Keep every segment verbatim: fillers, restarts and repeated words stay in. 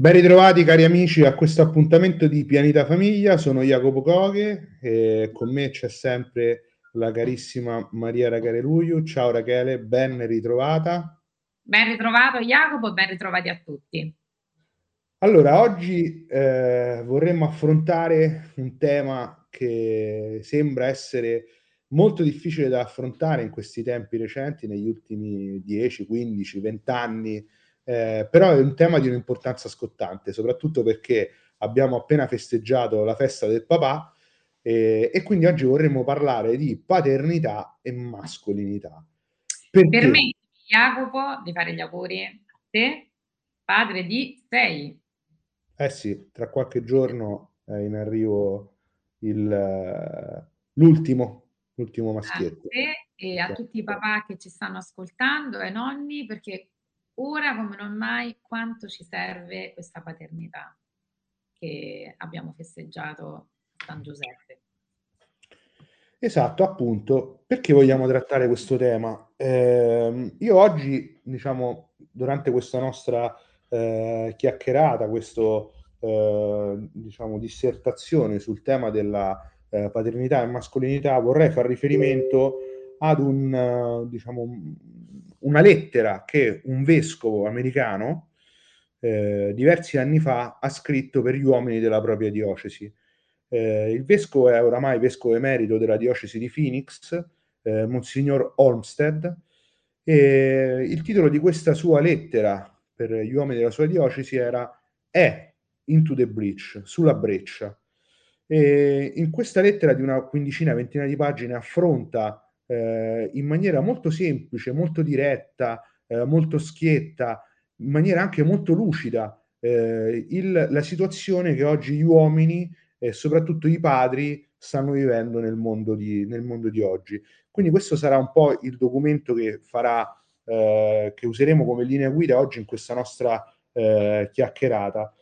Ben ritrovati cari amici a questo appuntamento di Pianita Famiglia, sono Jacopo Coghe e con me c'è sempre la carissima Maria Rachele Luiu. Ciao Rachele, ben ritrovata. Ben ritrovato Jacopo, ben ritrovati a tutti. Allora, oggi eh, vorremmo affrontare un tema che sembra essere molto difficile da affrontare in questi tempi recenti, negli ultimi dieci, quindici, venti anni, eh, però è un tema di un'importanza scottante, soprattutto perché abbiamo appena festeggiato la festa del papà eh, e quindi oggi vorremmo parlare di paternità e mascolinità. Perché? Permettimi, Jacopo, di fare gli auguri a te, padre di sei. Eh sì, tra qualche giorno è in arrivo il, eh, l'ultimo, l'ultimo A maschietto. te e a tutti i papà che ci stanno ascoltando, ai nonni, perché ora come non mai quanto ci serve questa paternità che abbiamo festeggiato a San Giuseppe. Esatto, appunto, perché vogliamo trattare questo tema? Ehm, io oggi, diciamo, durante questa nostra eh, chiacchierata, questo, eh, diciamo, dissertazione sul tema della eh, paternità e mascolinità, vorrei far riferimento ad un, eh, diciamo, un- una lettera che un vescovo americano eh, diversi anni fa ha scritto per gli uomini della propria diocesi. Eh, il vescovo è oramai vescovo emerito della diocesi di Phoenix, eh, Monsignor Olmsted, e il titolo di questa sua lettera per gli uomini della sua diocesi era È into the breach, sulla breccia. E in questa lettera di una quindicina, ventina di pagine affronta eh, in maniera molto semplice, molto diretta, eh, molto schietta, in maniera anche molto lucida, eh, il- la situazione che oggi gli uomini e soprattutto i padri stanno vivendo nel mondo di, nel mondo di oggi. Quindi questo sarà un po' il documento che farà, eh, che useremo come linea guida oggi in questa nostra eh, chiacchierata.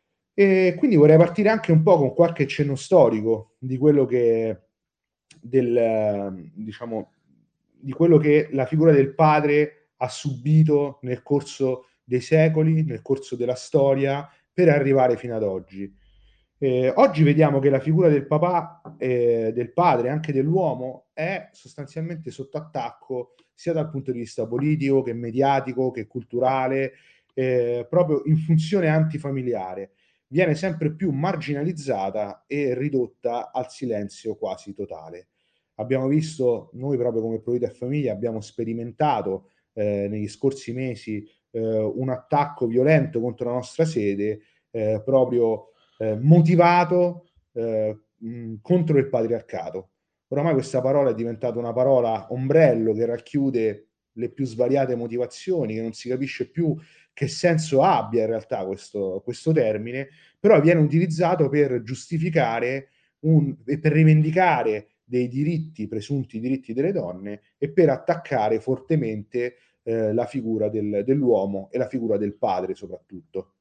E quindi vorrei partire anche un po' con qualche cenno storico di quello che, del, eh, diciamo, di quello che la figura del padre ha subito nel corso dei secoli, nel corso della storia, per arrivare fino ad oggi. Eh, oggi vediamo che la figura del papà, eh, del padre, anche dell'uomo, è sostanzialmente sotto attacco sia dal punto di vista politico che mediatico che culturale, eh, proprio in funzione antifamiliare. Viene sempre più marginalizzata e ridotta al silenzio quasi totale. Abbiamo visto, noi proprio come Provita e Famiglia, abbiamo sperimentato eh, negli scorsi mesi eh, un attacco violento contro la nostra sede, eh, proprio eh, motivato eh, mh, contro il patriarcato. Oramai questa parola è diventata una parola ombrello che racchiude le più svariate motivazioni, che non si capisce più che senso abbia in realtà questo, questo termine, però viene utilizzato per giustificare un, e per rivendicare dei diritti, presunti diritti delle donne e per attaccare fortemente eh, la figura del, dell'uomo e la figura del padre soprattutto.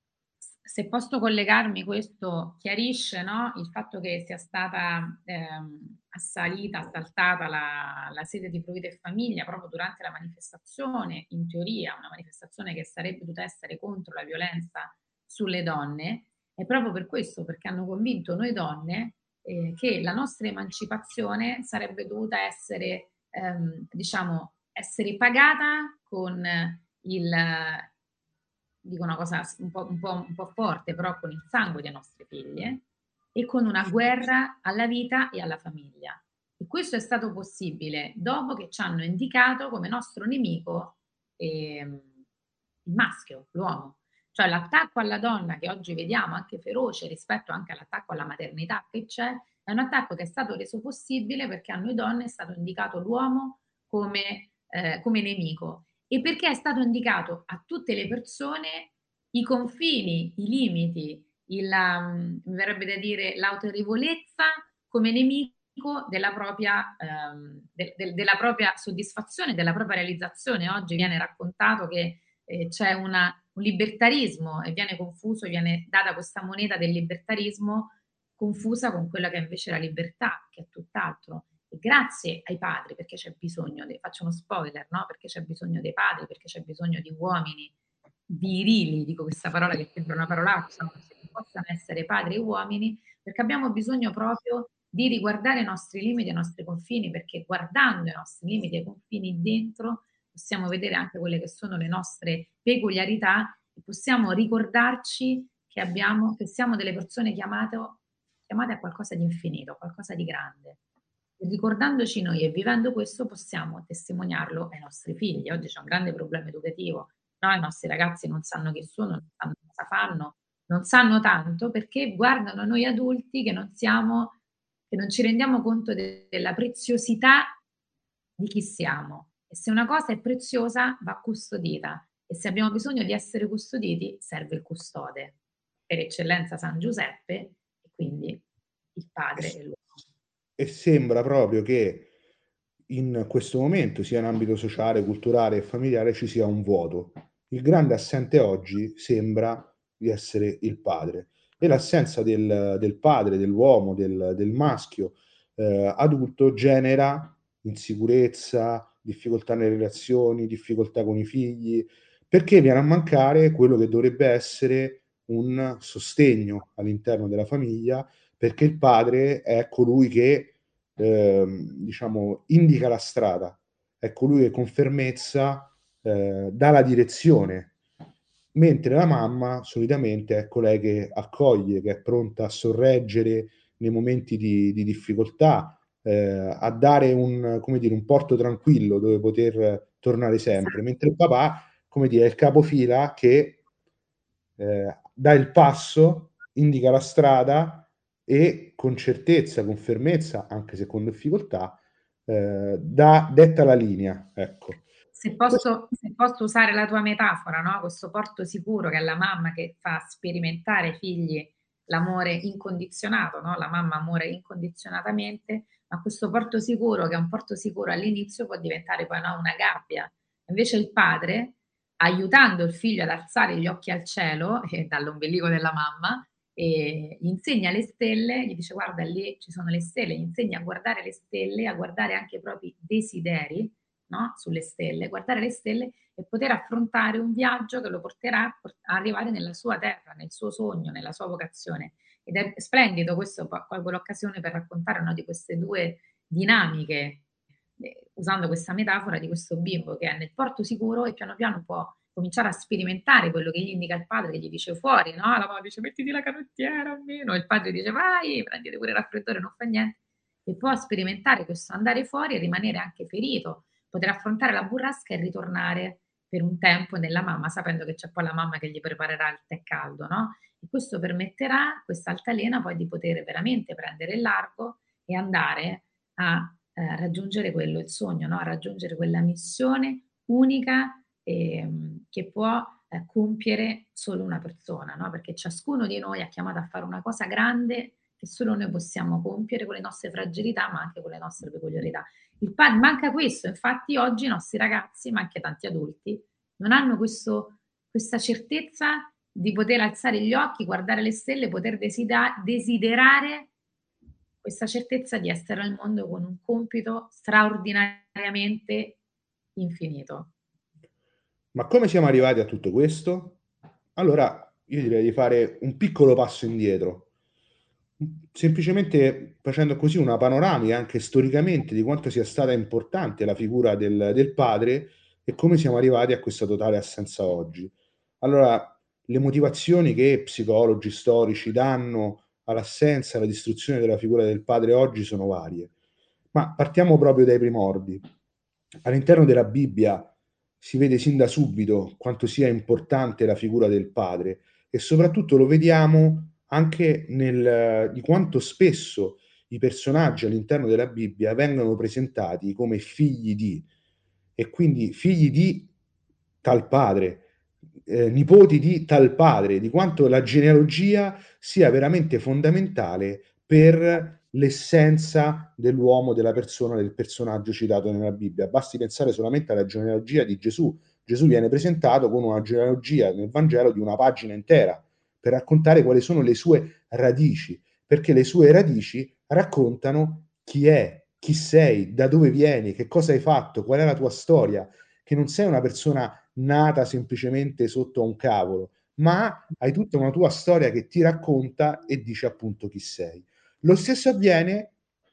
Se posso collegarmi, questo chiarisce, no, il fatto che sia stata ehm, assalita, assaltata la, la sede di Provita e Famiglia proprio durante la manifestazione, in teoria una manifestazione che sarebbe dovuta essere contro la violenza sulle donne, è proprio per questo, perché hanno convinto noi donne eh, che la nostra emancipazione sarebbe dovuta essere, ehm, diciamo, essere pagata con il, dico una cosa un po', un po', un po' forte, però con il sangue dei nostri figli e con una guerra alla vita e alla famiglia. E questo è stato possibile dopo che ci hanno indicato come nostro nemico ehm, il maschio, l'uomo. Cioè l'attacco alla donna che oggi vediamo anche feroce rispetto anche all'attacco alla maternità che c'è, è un attacco che è stato reso possibile perché a noi donne è stato indicato l'uomo come, eh, come nemico e perché è stato indicato a tutte le persone i confini, i limiti, il, um, mi verrebbe da dire l'autorevolezza come nemico della propria, ehm, de, de, della propria soddisfazione, della propria realizzazione. Oggi viene raccontato che eh, c'è una, un libertarismo e viene confuso, viene data questa moneta del libertarismo confusa con quella che è invece la libertà, che è tutt'altro. E grazie ai padri, perché c'è bisogno, dei, faccio uno spoiler, no? Perché c'è bisogno dei padri, perché c'è bisogno di uomini virili, dico questa parola che sembra una parolaccia, ma che possano essere padri e uomini, perché abbiamo bisogno proprio di riguardare i nostri limiti e i nostri confini, perché guardando i nostri limiti e i confini dentro possiamo vedere anche quelle che sono le nostre peculiarità e possiamo ricordarci che abbiamo che siamo delle persone chiamato chiamate a qualcosa di infinito, a qualcosa di grande. E ricordandoci noi e vivendo questo possiamo testimoniarlo ai nostri figli. Oggi c'è un grande problema educativo, no, i nostri ragazzi non sanno chi sono, non sanno cosa fanno, non sanno tanto perché guardano noi adulti che non siamo che non ci rendiamo conto de della preziosità di chi siamo. E se una cosa è preziosa va custodita e se abbiamo bisogno di essere custoditi serve il custode, per eccellenza San Giuseppe e quindi il E padre s e l'uomo. e sembra proprio che in questo momento, sia in ambito sociale, culturale e familiare, ci sia un vuoto. Il grande assente oggi sembra di essere il padre e l'assenza del del padre, dell'uomo, del del maschio, ehm, adulto genera insicurezza, difficoltà nelle relazioni, difficoltà con i figli, perché viene a mancare quello che dovrebbe essere un sostegno all'interno della famiglia, perché il padre è colui che, ehm, diciamo, indica la strada, è colui che con fermezza, ehm, dà la direzione, mentre la mamma solitamente è colei che accoglie, che è pronta a sorreggere nei momenti di di difficoltà, ehm, a dare un come dire, un porto tranquillo dove poter tornare sempre, Esatto. mentre il papà, come dire, è il capofila che, ehm, dà il passo, indica la strada e con certezza, con fermezza, anche se con difficoltà, ehm, dà detta la linea, ecco. Se Ques posso se posso usare la tua metafora, no, questo porto sicuro che è la mamma che fa sperimentare ai figli l'amore incondizionato, no, la mamma amore incondizionatamente, ma questo porto sicuro, che è un porto sicuro all'inizio, può diventare poi, no, una gabbia. Invece il padre, aiutando il figlio ad alzare gli occhi al cielo, eh, dall'ombelico della mamma, ehm, gli insegna le stelle, gli dice: "Guarda lì ci sono le stelle", gli insegna a guardare le stelle, a guardare anche i propri desideri, no, sulle stelle, guardare le stelle e poter affrontare un viaggio che lo porterà a por a arrivare nella sua terra, nel suo sogno, nella sua vocazione. Ed è splendido questo, po colgo l'occasione per raccontare, no, di queste due dinamiche, ehm, usando questa metafora di questo bimbo che è nel porto sicuro e piano piano può cominciare a sperimentare quello che gli indica il padre, che gli dice fuori, no, la mamma dice: "Mettiti la canottiera almeno", il padre dice: "Vai, prenditi pure il raffreddore, non fa niente". E può sperimentare questo andare fuori e rimanere anche ferito, poter affrontare la burrasca e ritornare per un tempo nella mamma, sapendo che c'è poi la mamma che gli preparerà il tè caldo, no, e questo permetterà, quest'altalena, poi di poter veramente prendere il largo e andare a, ehm, raggiungere quello il sogno, no, a raggiungere quella missione unica, ehm, che può, ehm, compiere solo una persona, no, perché ciascuno di noi è chiamato a fare una cosa grande che solo noi possiamo compiere con le nostre fragilità, ma anche con le nostre peculiarità. Il pa manca questo, infatti oggi i nostri ragazzi, ma anche tanti adulti, non hanno questo questa certezza di poter alzare gli occhi, guardare le stelle, poter desida desiderare questa certezza di essere al mondo con un compito straordinariamente infinito. Ma come siamo arrivati a tutto questo? Allora, io direi di fare un piccolo passo indietro, mhmm, semplicemente facendo così una panoramica anche storicamente di quanto sia stata importante la figura del del padre e come siamo arrivati a questa totale assenza oggi. Allora, le motivazioni che psicologi, storici danno all'assenza, alla distruzione della figura del padre oggi sono varie, ma partiamo proprio dai primordi. All'interno della Bibbia si vede sin da subito quanto sia importante la figura del padre e soprattutto lo vediamo anche nel di quanto spesso i personaggi all'interno della Bibbia vengono presentati come figli di, e quindi figli di tal padre, ehm, nipoti di tal padre, di quanto la genealogia sia veramente fondamentale per l'essenza dell'uomo, della persona, del personaggio citato nella Bibbia. Basti pensare solamente alla genealogia di Gesù. Gesù viene presentato con una genealogia nel Vangelo di una pagina intera per raccontare quali sono le sue radici, perché le sue radici raccontano chi è, chi sei, da dove vieni, che cosa hai fatto, qual è la tua storia, che non sei una persona nata semplicemente sotto a un cavolo, ma hai tutta una tua storia che ti racconta e dice appunto chi sei. Lo stesso avviene...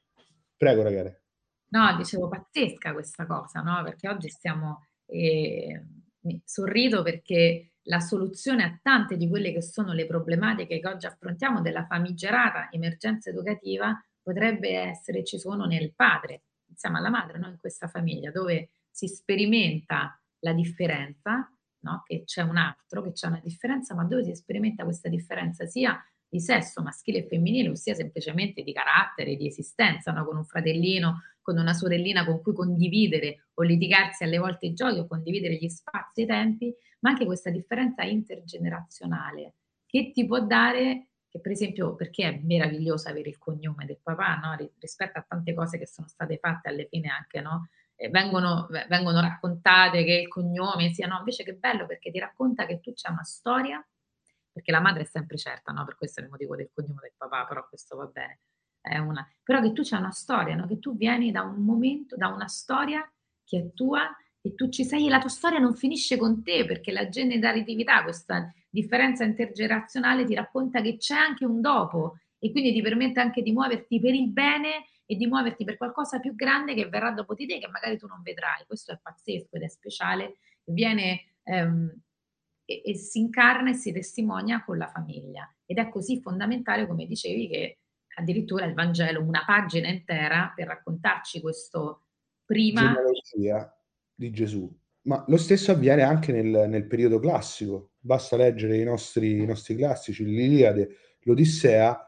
Prego, ragazzi. No, dicevo pazzesca questa cosa, no? Perché oggi stiamo, eh, mi- sorrido perché la soluzione a tante di quelle che sono le problematiche che oggi affrontiamo della famigerata emergenza educativa potrebbe essere, ci sono nel padre, insieme alla madre, no? In questa famiglia dove si sperimenta la differenza, no? Che c'è un altro, che c'è una differenza, ma dove si sperimenta questa differenza sia di sesso maschile e femminile, ossia semplicemente di carattere, di esistenza, no? Con un fratellino, con una sorellina con cui condividere o litigarsi alle volte i giochi o condividere gli spazi e i tempi, ma anche questa differenza intergenerazionale che ti può dare, che per esempio, perché è meraviglioso avere il cognome del papà, no? Rispetto a tante cose che sono state fatte alle fine anche, no? Eh, vengono, vengono raccontate che il cognome sia, no, invece che bello perché ti racconta che tu c'è una storia, perché la madre è sempre certa, no? Per questo è il motivo del cognome del papà, però questo va bene. È una... Però che tu c'è una storia, no? Che tu vieni da un momento, da una storia che è tua e tu ci sei e la tua storia non finisce con te perché la generatività, questa differenza intergenerazionale ti racconta che c'è anche un dopo e quindi ti permette anche di muoverti per il bene e di muoverti per qualcosa più grande che verrà dopo di te che magari tu non vedrai. Questo è pazzesco ed è speciale, viene ehm, e, e si incarna e si testimonia con la famiglia ed è così fondamentale, come dicevi, che addirittura il Vangelo, una pagina intera per raccontarci questo prima. Genealogia di Gesù. Ma lo stesso avviene anche nel, nel periodo classico. Basta leggere i nostri, i nostri classici, l'Iliade, l'Odissea,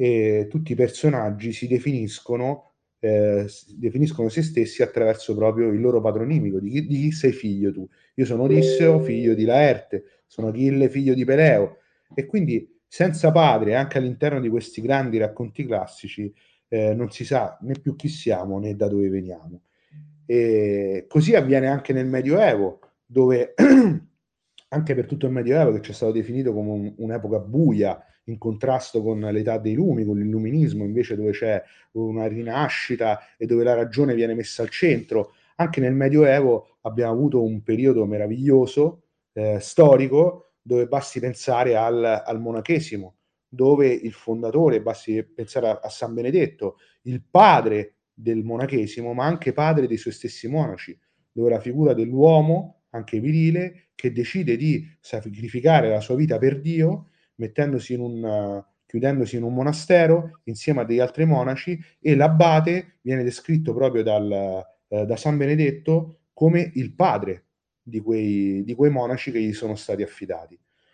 e tutti i personaggi si definiscono, eh, si definiscono se stessi attraverso proprio il loro patronimico. Di chi, di chi sei figlio tu? Io sono Odisseo, figlio di Laerte, sono Achille, figlio di Peleo. E quindi senza padre, anche all'interno di questi grandi racconti classici, eh, non si sa né più chi siamo né da dove veniamo. E così avviene anche nel Medioevo, dove anche per tutto il Medioevo, che ci è stato definito come un, un'epoca buia, in contrasto con l'età dei lumi, con l'illuminismo, invece dove c'è una rinascita e dove la ragione viene messa al centro. Anche nel Medioevo abbiamo avuto un periodo meraviglioso, eh, storico, dove basti pensare al, al monachesimo, dove il fondatore, basti pensare a, a San Benedetto, il padre del monachesimo, ma anche padre dei suoi stessi monaci, dove la figura dell'uomo, anche virile, che decide di sacrificare la sua vita per Dio, mettendosi in un, uh, chiudendosi in un monastero insieme a degli altri monaci, e l'abate viene descritto proprio dal, uh, da San Benedetto come il padre di quei, di quei monaci che gli sono stati affidati.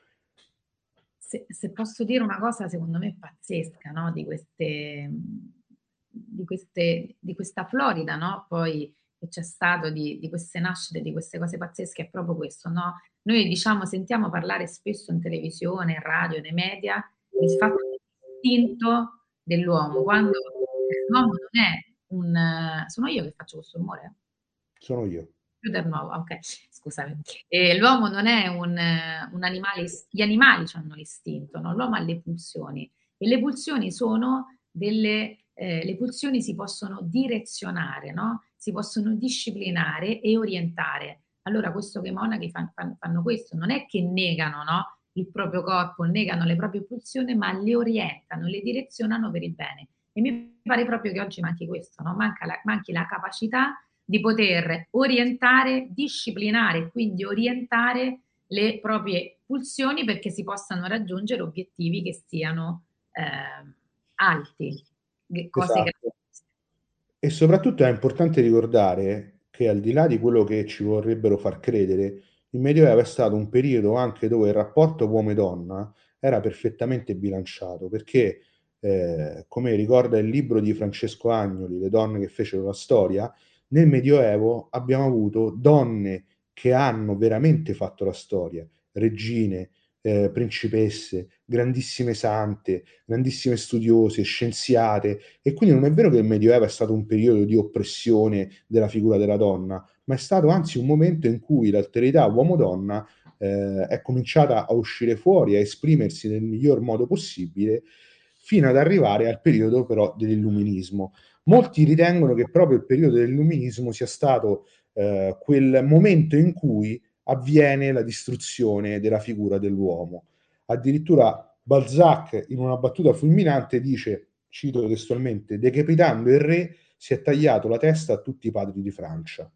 Se, se posso dire una cosa, secondo me pazzesca, no? Di queste, di queste, di questa Florida, no? Poi che c'è stato di, di queste nascite, di queste cose pazzesche, è proprio questo, no? Noi diciamo, sentiamo parlare spesso in televisione, in radio, nei media, del fatto dell'istinto dell'uomo, quando l'uomo non è un... Sono io che faccio questo rumore? Sono io. Più del nuovo, ok, scusami. E l'uomo non è un, eh, un animale, gli animali hanno l'istinto, no? L'uomo ha le pulsioni e le pulsioni sono delle, eh, le pulsioni si possono direzionare, no? Si possono disciplinare e orientare. Allora, questo che i monachi fan, fan, fanno questo, non è che negano, no? Il proprio corpo, negano le proprie pulsioni, ma le orientano, le direzionano per il bene. E mi pare proprio che oggi manchi questo, no? Manca la, manchi la capacità di poter orientare, disciplinare, quindi orientare le proprie pulsioni perché si possano raggiungere obiettivi che siano eh, alti, cose che... Esatto. E soprattutto è importante ricordare che al di là di quello che ci vorrebbero far credere, il Medioevo è stato un periodo anche dove il rapporto uomo e donna era perfettamente bilanciato, perché, eh, come ricorda il libro di Francesco Agnoli, Le donne che fecero la storia, nel Medioevo abbiamo avuto donne che hanno veramente fatto la storia, regine, eh, principesse, grandissime sante, grandissime studiose, scienziate, e quindi non è vero che il Medioevo è stato un periodo di oppressione della figura della donna, ma è stato anzi un momento in cui l'alterità uomo-donna eh, è cominciata a uscire fuori, a esprimersi nel miglior modo possibile, fino ad arrivare al periodo però dell'illuminismo. Molti ritengono che proprio il periodo dell'illuminismo sia stato eh, quel momento in cui avviene la distruzione della figura dell'uomo. Addirittura Balzac, in una battuta fulminante, dice, cito testualmente: decapitando il re si è tagliato la testa a tutti i padri di Francia.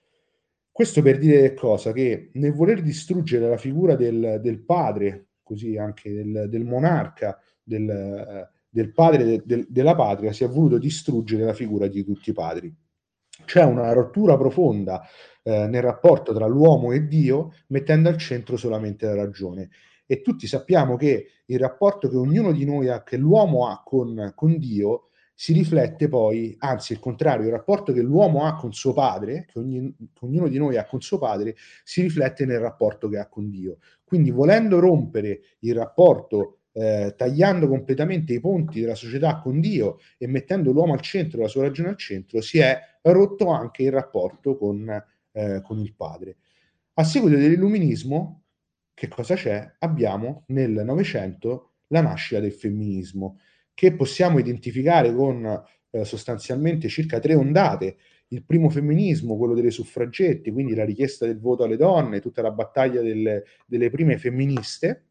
Questo per dire che cosa? Che nel voler distruggere la figura del, del padre, così anche del, del monarca, del, del padre de, del, della patria, si è voluto distruggere la figura di tutti i padri. C'è una rottura profonda eh, nel rapporto tra l'uomo e Dio, mettendo al centro solamente la ragione. E tutti sappiamo che il rapporto che ognuno di noi ha, che l'uomo ha con, con Dio, si riflette poi, anzi il contrario, il rapporto che l'uomo ha con suo padre, che, ogni, che ognuno di noi ha con suo padre, si riflette nel rapporto che ha con Dio. Quindi volendo rompere il rapporto, eh, tagliando completamente i ponti della società con Dio e mettendo l'uomo al centro, la sua ragione al centro, si è rotto anche il rapporto con, eh, con il padre. A seguito dell'illuminismo, che cosa c'è? Abbiamo nel Novecento la nascita del femminismo, che possiamo identificare con eh, sostanzialmente circa tre ondate. Il primo femminismo, quello delle suffragetti, quindi la richiesta del voto alle donne, tutta la battaglia delle, delle prime femministe,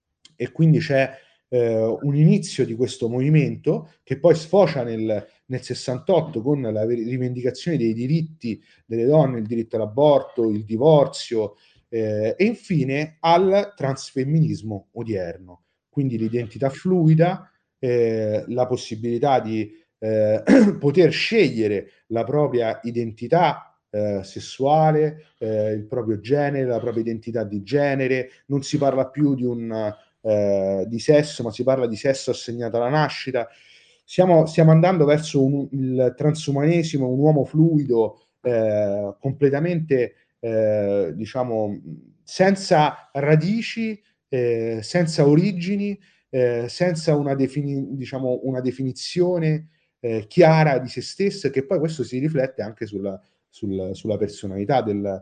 e quindi c'è eh, un inizio di questo movimento che poi sfocia nel, nel sessantotto con la rivendicazione dei diritti delle donne, il diritto all'aborto, il divorzio, eh, e infine al transfemminismo odierno, quindi l'identità fluida, eh, la possibilità di eh, poter scegliere la propria identità eh, sessuale, eh, il proprio genere, la propria identità di genere. Non si parla più di un eh, di sesso, ma si parla di sesso assegnato alla nascita. Siamo, stiamo andando verso un, il transumanesimo, un uomo fluido, eh, completamente, eh, diciamo, senza radici, eh, senza origini, eh, senza una, defini- diciamo, una definizione eh, chiara di se stesso, e che poi questo si riflette anche sulla, sul, sulla personalità del,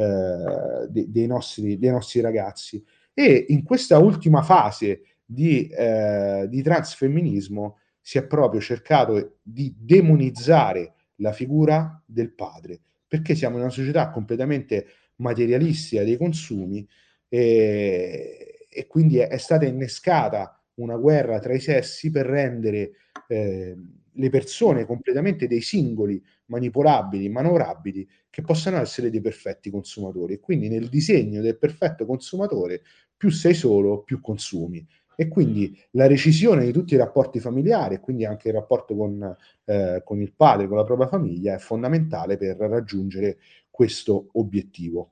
eh, de- dei, nostri, dei nostri ragazzi. E in questa ultima fase di, eh, di transfemminismo si è proprio cercato di demonizzare la figura del padre, perché siamo in una società completamente materialistica dei consumi, e, e quindi è, è stata innescata una guerra tra i sessi per rendere eh, le persone completamente dei singoli manipolabili, manovrabili, che possano essere dei perfetti consumatori. E quindi nel disegno del perfetto consumatore, più sei solo, più consumi. E quindi la recisione di tutti i rapporti familiari, e quindi anche il rapporto con, eh, con il padre, con la propria famiglia, è fondamentale per raggiungere questo obiettivo.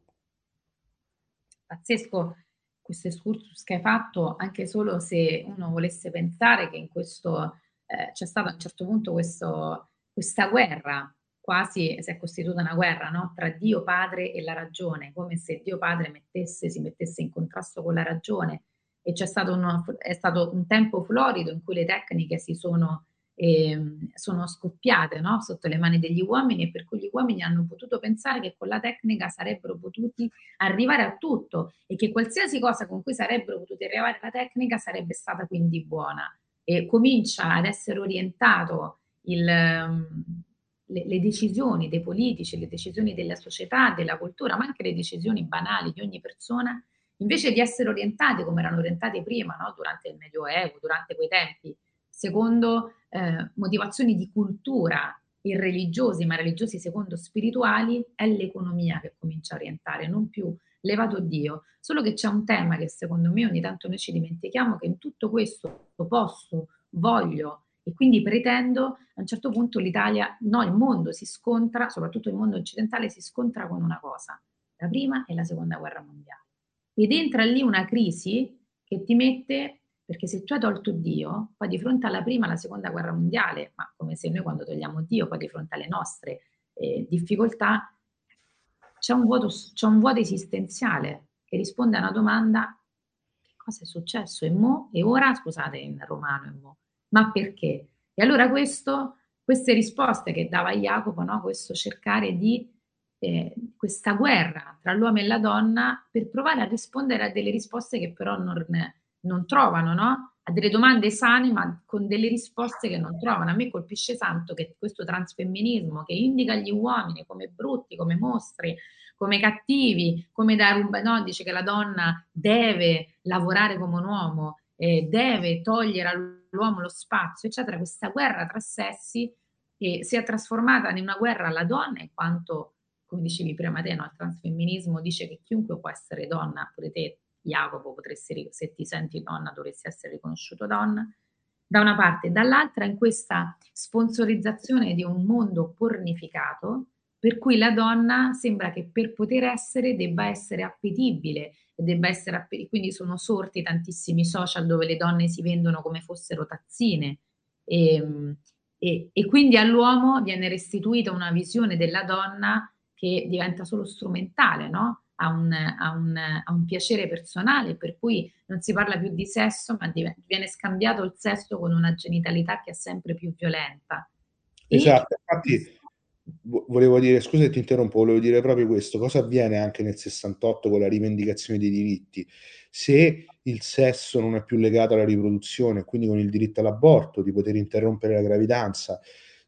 Pazzesco questo excursus che hai fatto, anche solo se uno volesse pensare che in questo eh, c'è stata a un certo punto questo, questa guerra, quasi si è costituita una guerra, no? Tra Dio Padre e la ragione, come se Dio Padre mettesse, si mettesse in contrasto con la ragione, e c'è stato, uno, è stato un tempo florido in cui le tecniche si sono, eh, sono scoppiate, no? Sotto le mani degli uomini, e per cui gli uomini hanno potuto pensare che con la tecnica sarebbero potuti arrivare a tutto, e che qualsiasi cosa con cui sarebbero potuti arrivare alla tecnica sarebbe stata quindi buona, e comincia ad essere orientato il, um, le, le decisioni dei politici, le decisioni della società, della cultura, ma anche le decisioni banali di ogni persona, invece di essere orientate come erano orientate prima, no? Durante il Medioevo, durante quei tempi, secondo eh, motivazioni di cultura e religiosi, ma religiosi secondo spirituali, è l'economia che comincia a orientare, non più levato Dio. Solo che c'è un tema che secondo me ogni tanto noi ci dimentichiamo, che in tutto questo posso, voglio e quindi pretendo, a un certo punto l'Italia, no, il mondo si scontra, soprattutto il mondo occidentale, si scontra con una cosa, la prima e la seconda guerra mondiale. Ed entra lì una crisi che ti mette, perché se tu hai tolto Dio, poi di fronte alla prima e alla seconda guerra mondiale, ma come se noi quando togliamo Dio, poi di fronte alle nostre eh, difficoltà, c'è un vuoto, c'è un vuoto esistenziale che risponde a una domanda: che cosa è successo? E mo? E ora? Scusate in romano, e mo. Ma perché? E allora questo, queste risposte che dava Jacopo, no? Questo cercare di eh, questa guerra tra l'uomo e la donna per provare a rispondere a delle risposte che però non, non trovano, no? A delle domande sane, ma con delle risposte che non trovano. A me colpisce tanto che questo transfemminismo che indica gli uomini come brutti, come mostri, come cattivi, come da ruba no, dice che la donna deve lavorare come un uomo, e deve togliere all'uomo lo spazio, eccetera. Questa guerra tra sessi che si è trasformata in una guerra alla donna in quanto, come dicevi prima te, no, il transfemminismo dice che chiunque può essere donna, pure te Jacopo potresti, se ti senti donna dovresti essere riconosciuto donna, da una parte, e dall'altra in questa sponsorizzazione di un mondo pornificato per cui la donna sembra che per poter essere debba essere appetibile e debba essere appe quindi sono sorti tantissimi social dove le donne si vendono come fossero tazzine, ehm, e e quindi all'uomo viene restituita una visione della donna che diventa solo strumentale, no, a un a un a un piacere personale, per cui non si parla più di sesso, ma dive viene scambiato il sesso con una genitalità che è sempre più violenta. E Esatto, infatti vo volevo dire, scusa se ti interrompo, volevo dire proprio questo: cosa avviene anche nel sessantotto con la rivendicazione dei diritti? Se il sesso non è più legato alla riproduzione, quindi con il diritto all'aborto, di poter interrompere la gravidanza,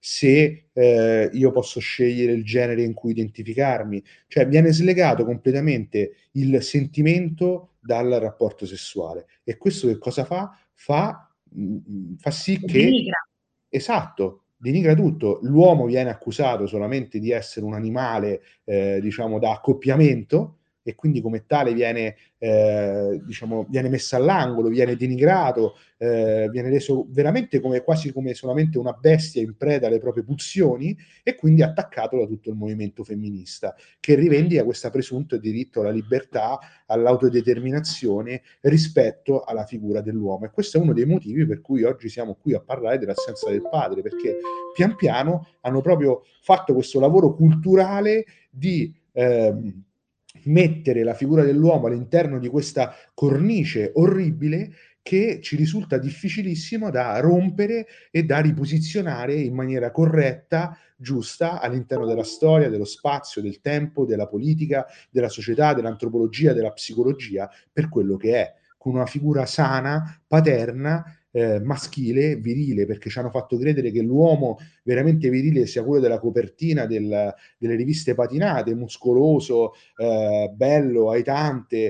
se, ehm, io posso scegliere il genere in cui identificarmi, cioè viene slegato completamente il sentimento dal rapporto sessuale. E questo che cosa fa? Fa mhmm, fa sì Lo che denigra. esatto, denigra tutto. L'uomo viene accusato solamente di essere un animale, ehm, diciamo da accoppiamento e quindi come tale viene, ehm, diciamo viene messo all'angolo, viene denigrato, ehm, viene reso veramente come quasi come solamente una bestia in preda alle proprie pulsioni e quindi attaccato da tutto il movimento femminista, che rivendica questo presunto diritto alla libertà, all'autodeterminazione rispetto alla figura dell'uomo. E questo è uno dei motivi per cui oggi siamo qui a parlare dell'assenza del padre, perché pian piano hanno proprio fatto questo lavoro culturale di ehm, mettere la figura dell'uomo all'interno di questa cornice orribile che ci risulta difficilissimo da rompere e da riposizionare in maniera corretta, giusta, all'interno della storia, dello spazio, del tempo, della politica, della società, dell'antropologia, della psicologia, per quello che è, con una figura sana, paterna, eh, maschile, virile, perché ci hanno fatto credere che l'uomo veramente virile sia quello della copertina del, delle riviste patinate, muscoloso, eh, bello, aitante,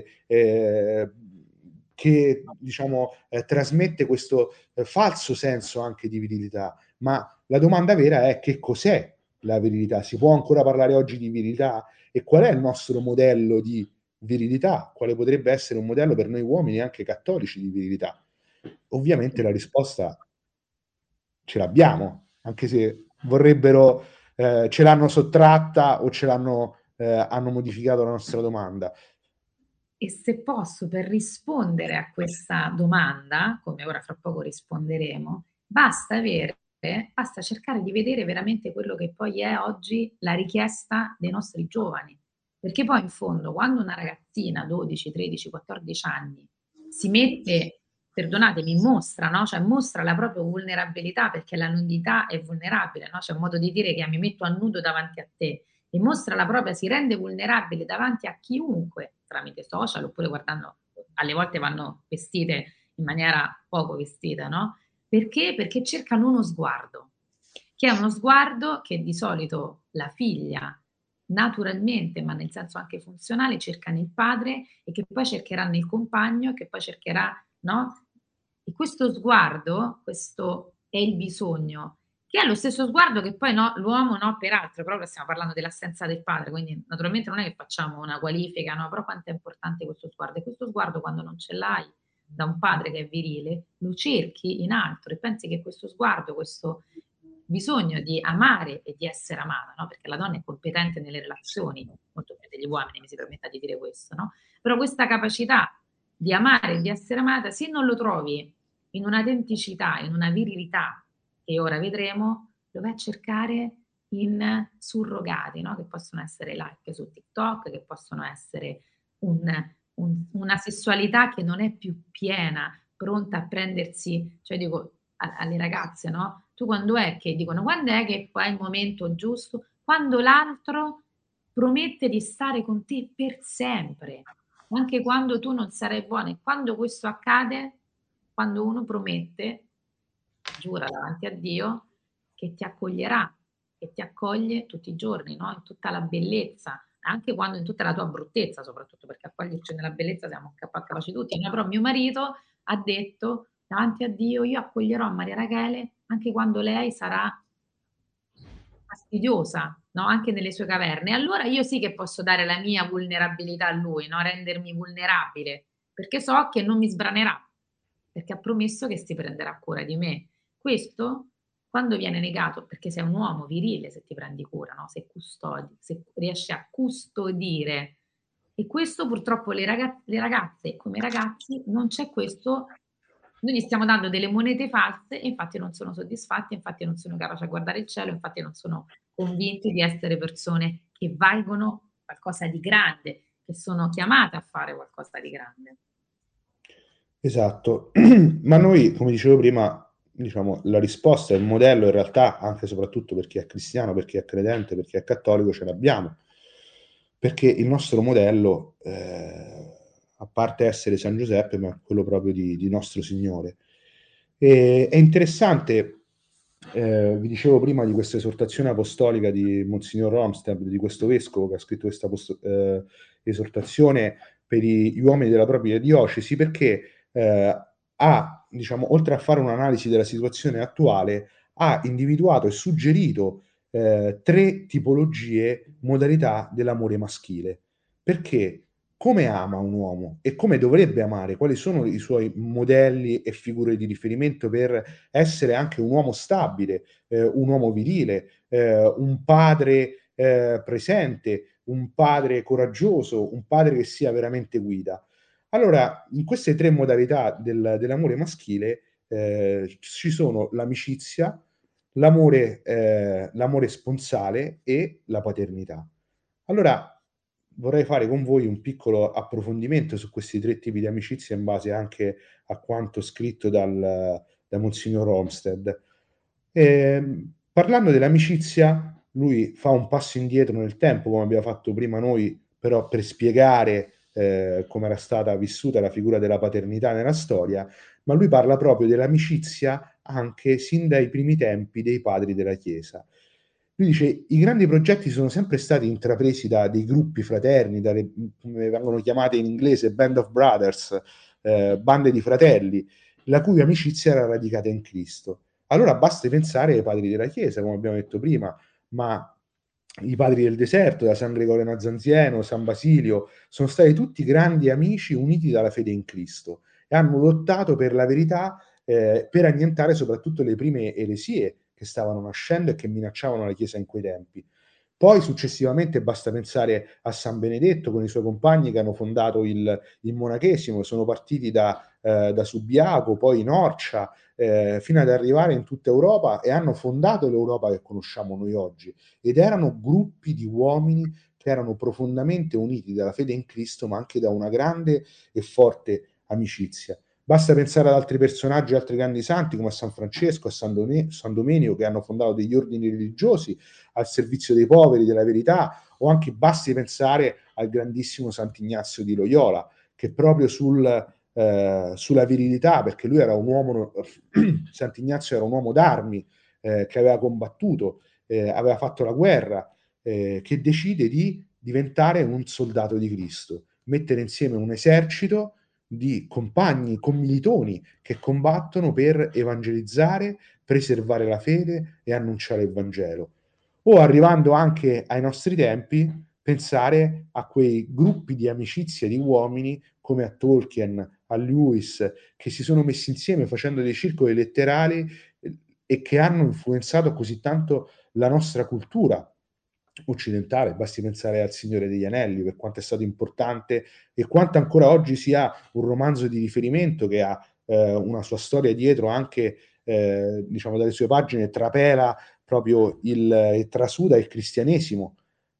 eh, che diciamo eh, trasmette questo eh, falso senso anche di virilità. Ma la domanda vera è: che cos'è la virilità? Si può ancora parlare oggi di virilità? E qual è il nostro modello di virilità? Quale potrebbe essere un modello per noi uomini anche cattolici di virilità? Ovviamente la risposta ce l'abbiamo, anche se vorrebbero, eh, ce l'hanno sottratta o ce l'hanno, eh, hanno modificato la nostra domanda. E se posso, per rispondere a questa domanda, come ora fra poco risponderemo, basta avere basta cercare di vedere veramente quello che poi è oggi la richiesta dei nostri giovani. Perché poi in fondo quando una ragazzina dodici, tredici, quattordici anni si mette, perdonatemi, mostra, no, cioè mostra la propria vulnerabilità, perché la nudità è vulnerabile, no, c'è un modo di dire che è: "Mi metto a nudo davanti a te", e mostra la propria, si rende vulnerabile davanti a chiunque tramite social oppure guardando, alle volte vanno vestite in maniera poco vestita, no? Perché? Perché cercano uno sguardo, che è uno sguardo che di solito la figlia naturalmente, ma nel senso anche funzionale, cerca nel padre e che poi cercherà nel compagno, che poi cercherà, no? E questo sguardo, questo è il bisogno, che è lo stesso sguardo che poi no, l'uomo no, peraltro, però stiamo parlando dell'assenza del padre, quindi naturalmente non è che facciamo una qualifica, no, però quanto è importante questo sguardo. E questo sguardo quando non ce l'hai da un padre che è virile, lo cerchi in altro e pensi che questo sguardo, questo bisogno di amare e di essere amata, no, perché la donna è competente nelle relazioni, molto più degli uomini, mi si permetta di dire questo, no, però questa capacità di amare e di essere amata, se non lo trovi in un'autenticità, in una virilità, che ora vedremo, lo vai a cercare in surrogati, no, che possono essere like su TikTok, che possono essere un un una sessualità che non è più piena, pronta a prendersi, cioè dico a alle ragazze, no, tu quando è che dicono: "Quando è che qua è il momento giusto?" Quando l'altro promette di stare con te per sempre, anche quando tu non sarai buona. E quando questo accade, quando uno promette, giura davanti a Dio che ti accoglierà, che ti accoglie tutti i giorni, no, in tutta la bellezza anche quando in tutta la tua bruttezza, soprattutto perché accoglierci nella bellezza siamo capa capaci tutti, no, però mio marito ha detto davanti a Dio: "Io accoglierò Maria Rachele anche quando lei sarà" "fastidiosa, no, anche nelle sue caverne. E allora io sì che posso dare la mia vulnerabilità a lui, no, rendermi vulnerabile, perché so che non mi sbranerà, perché ha promesso che si prenderà cura di me." Questo quando viene negato perché sei un uomo virile se ti prendi cura, no, se custodi, se riesci a custodire. E questo purtroppo le raga le ragazze come i ragazzi non c'è questo, noi gli stiamo dando delle monete false e infatti non sono soddisfatti, infatti non sono capaci a guardare il cielo, infatti non sono convinti di essere persone che valgono qualcosa di grande, che sono chiamate a fare qualcosa di grande. Esatto. Ma noi, come dicevo prima, diciamo, la risposta e il modello in realtà, anche e soprattutto per chi è cristiano, per chi è credente, per chi è cattolico, ce l'abbiamo. Perché il nostro modello, ehm, a parte essere San Giuseppe, ma è quello proprio di di Nostro Signore. E è interessante, ehm, vi dicevo prima di questa esortazione apostolica di Monsignor Romsted, di questo vescovo che ha scritto questa posto ehm, esortazione per i gli uomini della propria diocesi, perché, ehm, ha, diciamo, oltre a fare un'analisi della situazione attuale, ha individuato e suggerito, ehm, tre tipologie, modalità dell'amore maschile. Perché come ama un uomo e come dovrebbe amare, quali sono i suoi modelli e figure di riferimento per essere anche un uomo stabile, ehm, un uomo virile, ehm, un padre, ehm, presente, un padre coraggioso, un padre che sia veramente guida. Allora, in queste tre modalità del dell'amore maschile, ehm, ci sono l'amicizia, l'amore ehm, l'amore sponsale e la paternità. Allora, vorrei fare con voi un piccolo approfondimento su questi tre tipi di amicizia in base anche a quanto scritto dal da Monsignor Olmsted. Ehm, parlando dell'amicizia, lui fa un passo indietro nel tempo, come abbiamo fatto prima noi, però per spiegare, ehm, come era stata vissuta la figura della paternità nella storia, ma lui parla proprio dell'amicizia anche sin dai primi tempi dei padri della Chiesa. Lui dice: "I grandi progetti sono sempre stati intrapresi da dei gruppi fraterni, dalle mhmm, come vengono chiamate in inglese band of brothers, ehm, bande di fratelli, la cui amicizia era radicata in Cristo." Allora basti pensare ai padri della Chiesa, come abbiamo detto prima, ma i padri del deserto, da San Gregorio Nazianzieno, San Basilio, sono stati tutti grandi amici uniti dalla fede in Cristo e hanno lottato per la verità, ehm, per annientare soprattutto le prime eresie che stavano nascendo e che minacciavano la Chiesa in quei tempi. Poi successivamente basta pensare a San Benedetto con i suoi compagni che hanno fondato il il monachesimo, sono partiti da ehm, da Subiaco, poi Norcia, ehm, fino ad arrivare in tutta Europa e hanno fondato l'Europa che conosciamo noi oggi. Ed erano gruppi di uomini che erano profondamente uniti dalla fede in Cristo, ma anche da una grande e forte amicizia. Basta pensare ad altri personaggi, altri grandi santi come a San Francesco, a San Done San Domenico, che hanno fondato degli ordini religiosi al servizio dei poveri, della verità, o anche basti pensare al grandissimo Sant'Ignazio di Loyola, che proprio sul, ehm, sulla virilità, perché lui era un uomo Sant'Ignazio era un uomo d'armi, ehm, che aveva combattuto, ehm, aveva fatto la guerra, ehm, che decide di diventare un soldato di Cristo, mettere insieme un esercito di compagni, commilitoni che combattono per evangelizzare, preservare la fede e annunciare il Vangelo. O arrivando anche ai nostri tempi, pensare a quei gruppi di amicizia di uomini come a Tolkien, a Lewis, che si sono messi insieme facendo dei circoli letterali e e che hanno influenzato così tanto la nostra cultura occidentale. Basti pensare al Signore degli Anelli, per quanto è stato importante e quanto ancora oggi sia un romanzo di riferimento che ha, ehm, una sua storia dietro anche, ehm, diciamo dalle sue pagine trapela proprio il e trasuda il cristianesimo,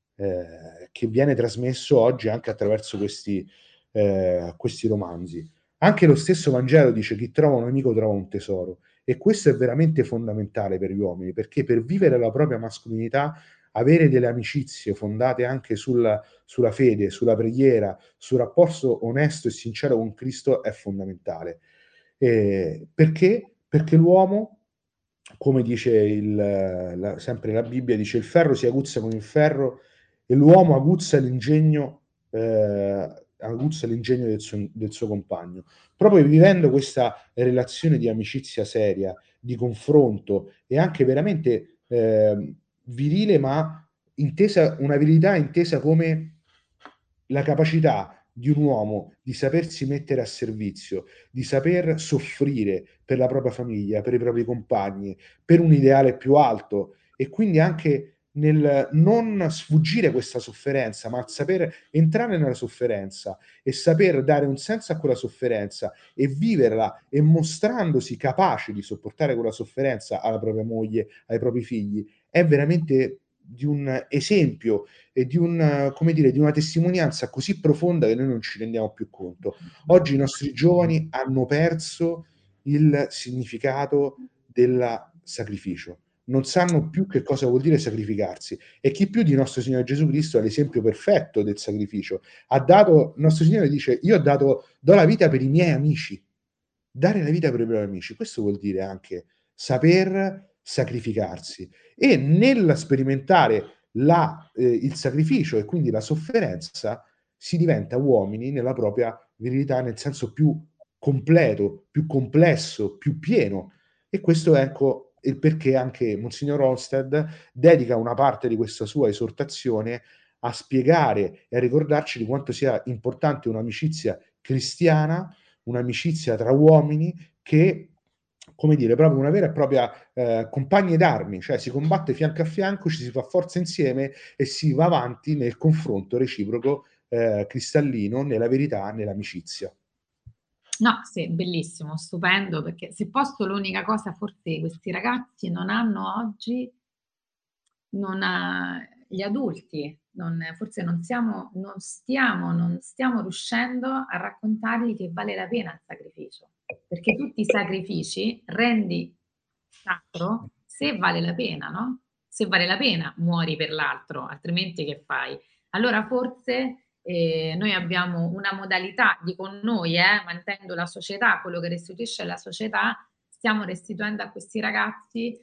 ehm, che viene trasmesso oggi anche attraverso questi ehm, questi romanzi. Anche lo stesso Vangelo dice: "Chi trova un amico trova un tesoro." E questo è veramente fondamentale per gli uomini, perché per vivere la propria mascolinità, avere delle amicizie fondate anche sul sulla fede, sulla preghiera, sul rapporto onesto e sincero con Cristo è fondamentale. Ehm, perché? Perché l'uomo, come dice il la sempre la Bibbia, dice: "Il ferro si aguzza con il ferro e l'uomo aguzza l'ingegno, eh, aguzza l'ingegno del suo, del suo compagno. Proprio vivendo questa relazione di amicizia seria, di confronto e anche veramente eh, virile, ma intesa, una virilità intesa come la capacità di un uomo di sapersi mettere a servizio, di saper soffrire per la propria famiglia, per i propri compagni, per un ideale più alto, e quindi anche nel non sfuggire questa sofferenza, ma saper entrare nella sofferenza e saper dare un senso a quella sofferenza e viverla, e mostrandosi capace di sopportare quella sofferenza alla propria moglie, ai propri figli, è veramente di un esempio e di un, come dire, di una testimonianza così profonda che noi non ci rendiamo più conto. Oggi i nostri giovani hanno perso il significato del sacrificio, non sanno più che cosa vuol dire sacrificarsi, e chi più di nostro Signore Gesù Cristo è l'esempio perfetto del sacrificio. Ha dato, il nostro Signore dice: io ho dato, do la vita per i miei amici. Dare la vita per i propri amici, questo vuol dire anche saper sacrificarsi, e nel sperimentare la, eh, il sacrificio e quindi la sofferenza si diventa uomini nella propria virilità, nel senso più completo, più complesso, più pieno. E questo è, ecco, il perché anche Monsignor Olsted dedica una parte di questa sua esortazione a spiegare e a ricordarci di quanto sia importante un'amicizia cristiana, un'amicizia tra uomini che, come dire, proprio una vera e propria eh, compagni d'armi, cioè si combatte fianco a fianco, ci si fa forza insieme e si va avanti nel confronto reciproco eh, cristallino, nella verità, nell'amicizia. No, sì, bellissimo, stupendo, perché se posso l'unica cosa forse questi ragazzi non hanno oggi, non ha, gli adulti, non, forse non siamo, non stiamo, non stiamo riuscendo a raccontargli che vale la pena il sacrificio, perché tutti i sacrifici rendi sacro se vale la pena, no? Se vale la pena muori per l'altro, altrimenti che fai? Allora forse eh, noi abbiamo una modalità, dico noi, eh, mantenendo la società, quello che restituisce alla società, stiamo restituendo a questi ragazzi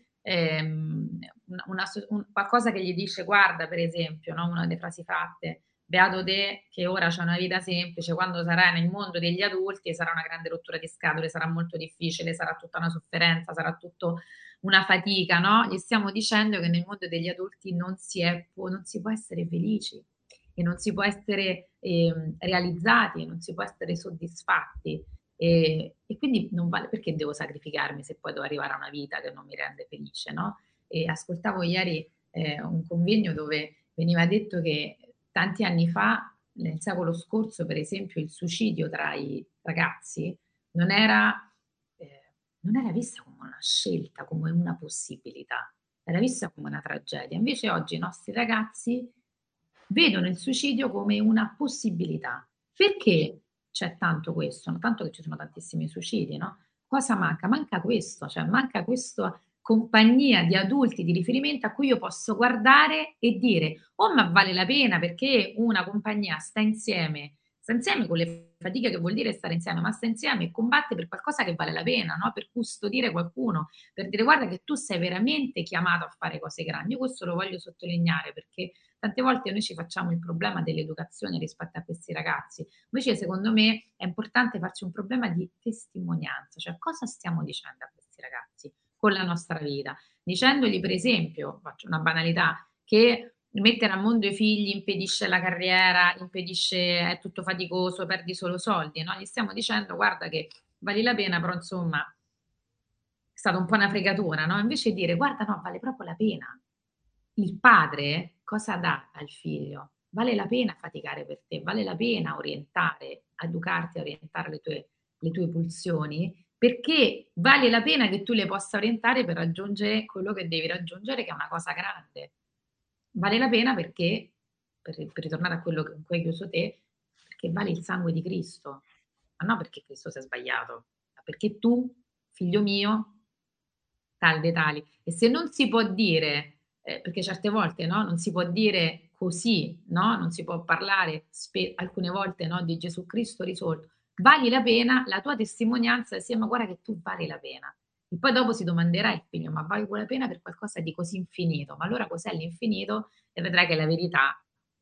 ehm, una, una, un, qualcosa che gli dice: guarda, per esempio, no? Una delle frasi fatte: beato te che ora c'è una vita semplice, quando sarai nel mondo degli adulti sarà una grande rottura di scatole, sarà molto difficile, sarà tutta una sofferenza, sarà tutto una fatica, no? Gli stiamo dicendo che nel mondo degli adulti non si, è, può, non si può essere felici e non si può essere eh, realizzati, non si può essere soddisfatti. E, e, quindi non vale, perché devo sacrificarmi se poi devo arrivare a una vita che non mi rende felice, no? E ascoltavo ieri eh, un convegno dove veniva detto che tanti anni fa, nel secolo scorso, per esempio, il suicidio tra i ragazzi non era, eh, non era vista come una scelta, come una possibilità, era vista come una tragedia. Invece oggi i nostri ragazzi vedono il suicidio come una possibilità. Perché c'è tanto questo? Tanto che ci sono tantissimi suicidi, no? Cosa manca? Manca questo, cioè manca questa compagnia di adulti di riferimento a cui io posso guardare e dire: oh, ma vale la pena, perché una compagnia sta insieme, sta insieme con le fatiche che vuol dire stare insieme, ma sta insieme e combatte per qualcosa che vale la pena, no? Per custodire qualcuno, per dire: guarda che tu sei veramente chiamato a fare cose grandi. Io questo lo voglio sottolineare, perché tante volte noi ci facciamo il problema dell'educazione rispetto a questi ragazzi. Invece, secondo me, è importante farci un problema di testimonianza, cioè cosa stiamo dicendo a questi ragazzi con la nostra vita, dicendogli, per esempio, faccio una banalità, che mettere al mondo i figli impedisce la carriera, impedisce, è tutto faticoso, perdi solo soldi, no? Gli stiamo dicendo: guarda che vale la pena, però insomma è stata un po' una fregatura, no? Invece dire: guarda, no, vale proprio la pena. Il padre cosa dà al figlio? Vale la pena faticare per te, vale la pena orientare, educarti a orientare le tue, le tue pulsioni, perché vale la pena che tu le possa orientare per raggiungere quello che devi raggiungere, che è una cosa grande. Vale la pena perché, per, per ritornare a quello con cui hai chiuso te, perché vale il sangue di Cristo, ma non perché Cristo si è sbagliato, ma perché tu, figlio mio, tal dei tali. E se non si può dire, eh, perché certe volte no, non si può dire così, no? Non si può parlare spe- alcune volte, no, di Gesù Cristo risolto. Vali la pena, la tua testimonianza sia: ma guarda che tu vali la pena. E poi dopo si domanderà il figlio: ma vale la pena per qualcosa di così infinito? Ma allora cos'è l'infinito? E vedrai che la verità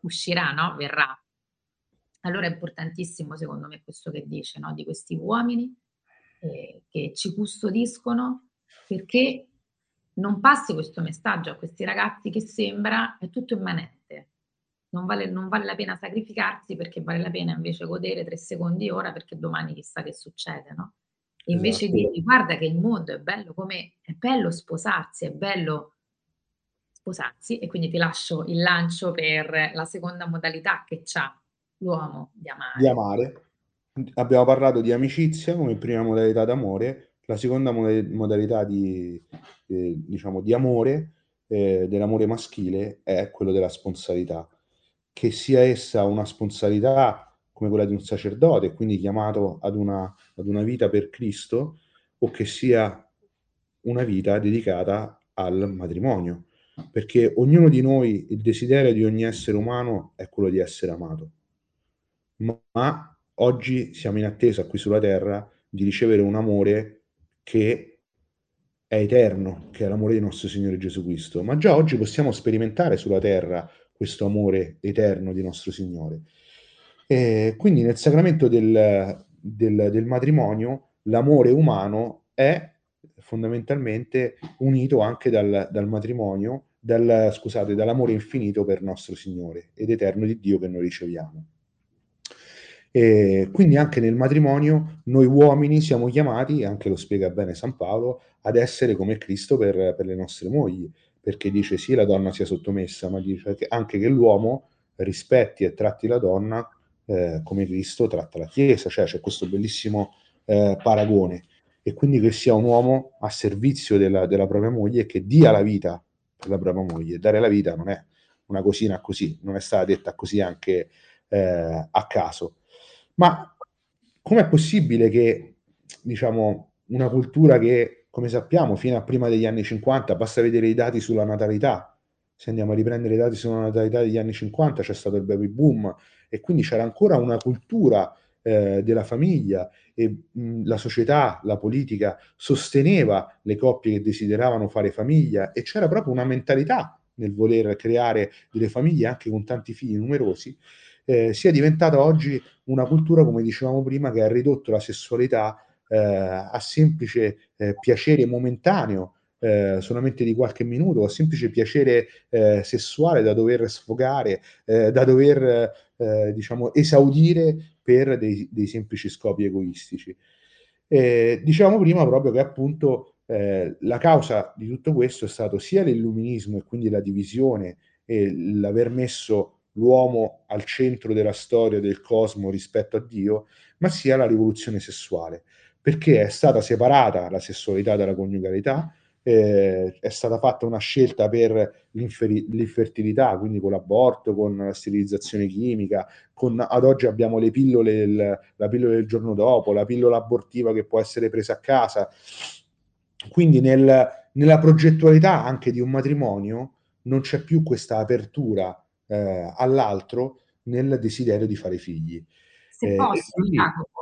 uscirà, no? Verrà. Allora è importantissimo secondo me questo che dice, no? Di questi uomini eh, che ci custodiscono perché non passi questo messaggio a questi ragazzi che sembra è tutto immanente. Non vale, non vale la pena sacrificarsi perché vale la pena invece godere tre secondi ora perché domani chissà che succede, no? E invece Esatto. di guarda che il mondo è bello come è bello sposarsi, è bello sposarsi e quindi ti lascio il lancio per la seconda modalità che c'ha l'uomo di Di amare. amare. Abbiamo parlato di amicizia come prima modalità d'amore, la seconda moda- modalità di, eh, diciamo, di amore, eh, dell'amore maschile, è quello della sponsalità. Che sia essa una sponsalità come quella di un sacerdote, quindi chiamato ad una, ad una vita per Cristo, o che sia una vita dedicata al matrimonio, perché ognuno di noi, il desiderio di ogni essere umano è quello di essere amato, ma oggi siamo in attesa qui sulla terra di ricevere un amore che è eterno, che è l'amore di nostro Signore Gesù Cristo. Ma già oggi possiamo sperimentare sulla terra questo amore eterno di nostro Signore. E quindi nel sacramento del, del, del matrimonio l'amore umano è fondamentalmente unito anche dal, dal matrimonio, dal, scusate, dall'amore infinito per nostro Signore ed eterno di Dio che noi riceviamo. E quindi anche nel matrimonio noi uomini siamo chiamati, anche lo spiega bene San Paolo, ad essere come Cristo per, per le nostre mogli, perché dice sì, la donna sia sottomessa, ma dice che anche che l'uomo rispetti e tratti la donna eh, come Cristo tratta la Chiesa, cioè c'è questo bellissimo eh, paragone, e quindi che sia un uomo a servizio della, della propria moglie e che dia la vita per la propria moglie. Dare la vita non è una cosina così, non è stata detta così anche eh, a caso. Ma com'è possibile che, diciamo, una cultura che, come sappiamo, fino a prima degli anni cinquanta, basta vedere i dati sulla natalità, se andiamo a riprendere i dati sulla natalità degli anni cinquanta, c'è stato il baby boom e quindi c'era ancora una cultura eh, della famiglia e mh, la società, la politica sosteneva le coppie che desideravano fare famiglia e c'era proprio una mentalità nel voler creare delle famiglie anche con tanti figli numerosi, eh, sia diventata oggi una cultura, come dicevamo prima, che ha ridotto la sessualità eh, a semplice eh, piacere momentaneo, eh, solamente di qualche minuto, a semplice piacere eh, sessuale da dover sfogare, eh, da dover, eh, diciamo, esaudire per dei, dei semplici scopi egoistici. Eh, dicevamo prima proprio che appunto eh, la causa di tutto questo è stato sia l'illuminismo e quindi la divisione e l'aver messo l'uomo al centro della storia del cosmo rispetto a Dio, ma sia la rivoluzione sessuale, perché è stata separata la sessualità dalla coniugalità, eh, è stata fatta una scelta per l'infertilità, quindi con l'aborto, con la sterilizzazione chimica, con, ad oggi abbiamo le pillole, del, la pillola del giorno dopo, la pillola abortiva che può essere presa a casa. Quindi nel, nella progettualità anche di un matrimonio non c'è più questa apertura eh, all'altro nel desiderio di fare figli. Se Eh, e posso, quindi Jacopo,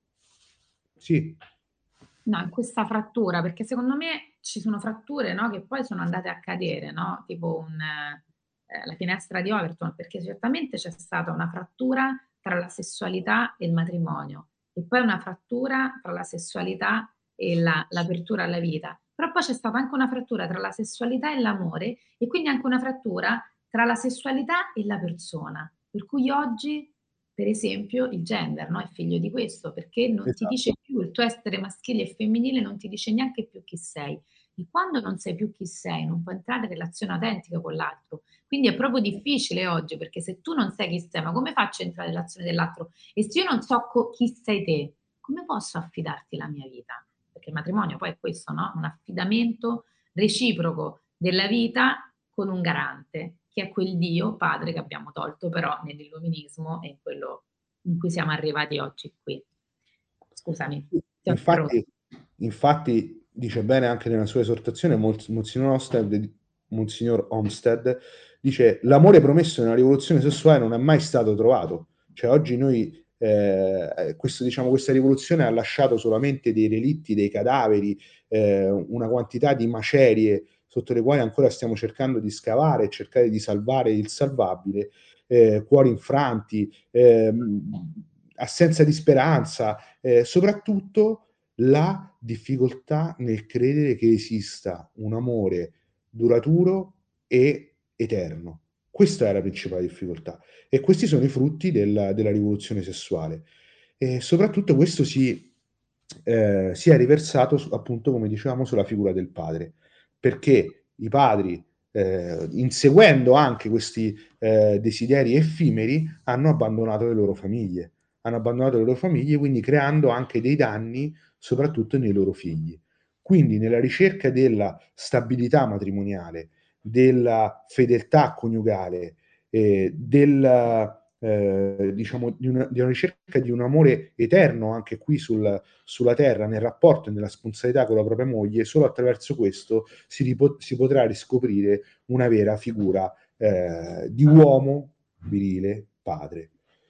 sì, no, in questa frattura, perché secondo me ci sono fratture, no, che poi sono andate a cadere, no? Tipo un, eh, la finestra di Overton, perché certamente c'è stata una frattura tra la sessualità e il matrimonio, e poi una frattura tra la sessualità e la- l'apertura alla vita. Però poi c'è stata anche una frattura tra la sessualità e l'amore, e quindi anche una frattura tra la sessualità e la persona. Per cui oggi per esempio, il gender, no? È figlio di questo, perché non ti dice esatto. più il tuo essere maschile e femminile, non ti dice neanche più chi sei. E quando non sai più chi sei, non puoi entrare in relazione autentica con l'altro. Quindi è proprio difficile oggi, perché se tu non sai chi sei, ma come faccio a entrare in relazione dell'altro? E se io non so co- chi sei te, come posso affidarti la mia vita? Perché il matrimonio poi è questo, no? Un affidamento reciproco della vita con un garante, che è quel Dio padre che abbiamo tolto però nell'illuminismo e in quello in cui siamo arrivati oggi qui. Scusami, ti ho interrotto. Infatti, infatti dice bene anche nella sua esortazione Monsignor Olmsted, Monsignor Olmsted dice l'amore promesso nella rivoluzione sessuale non è mai stato trovato. Cioè oggi noi, eh, questo, diciamo, questa rivoluzione ha lasciato solamente dei relitti, dei cadaveri, eh, una quantità di macerie sotto le quali ancora stiamo cercando di scavare e cercare di salvare il salvabile, eh, cuori infranti, ehm, assenza di speranza, eh, soprattutto la difficoltà nel credere che esista un amore duraturo e eterno. Questa è la principale difficoltà e questi sono i frutti della, della rivoluzione sessuale. E soprattutto questo si, eh, si è riversato su- appunto, come dicevamo, sulla figura del padre, perché i padri, eh, inseguendo anche questi eh, desideri effimeri, hanno abbandonato le loro famiglie, hanno abbandonato le loro famiglie, quindi creando anche dei danni, soprattutto nei loro figli. Quindi nella ricerca della stabilità matrimoniale, della fedeltà coniugale, eh, della, eh, diciamo, di una, di una ricerca di un amore eterno anche qui sul, sulla terra, nel rapporto e nella responsabilità con la propria moglie, solo attraverso questo si, ripo- si potrà riscoprire una vera figura eh, di uomo virile, padre.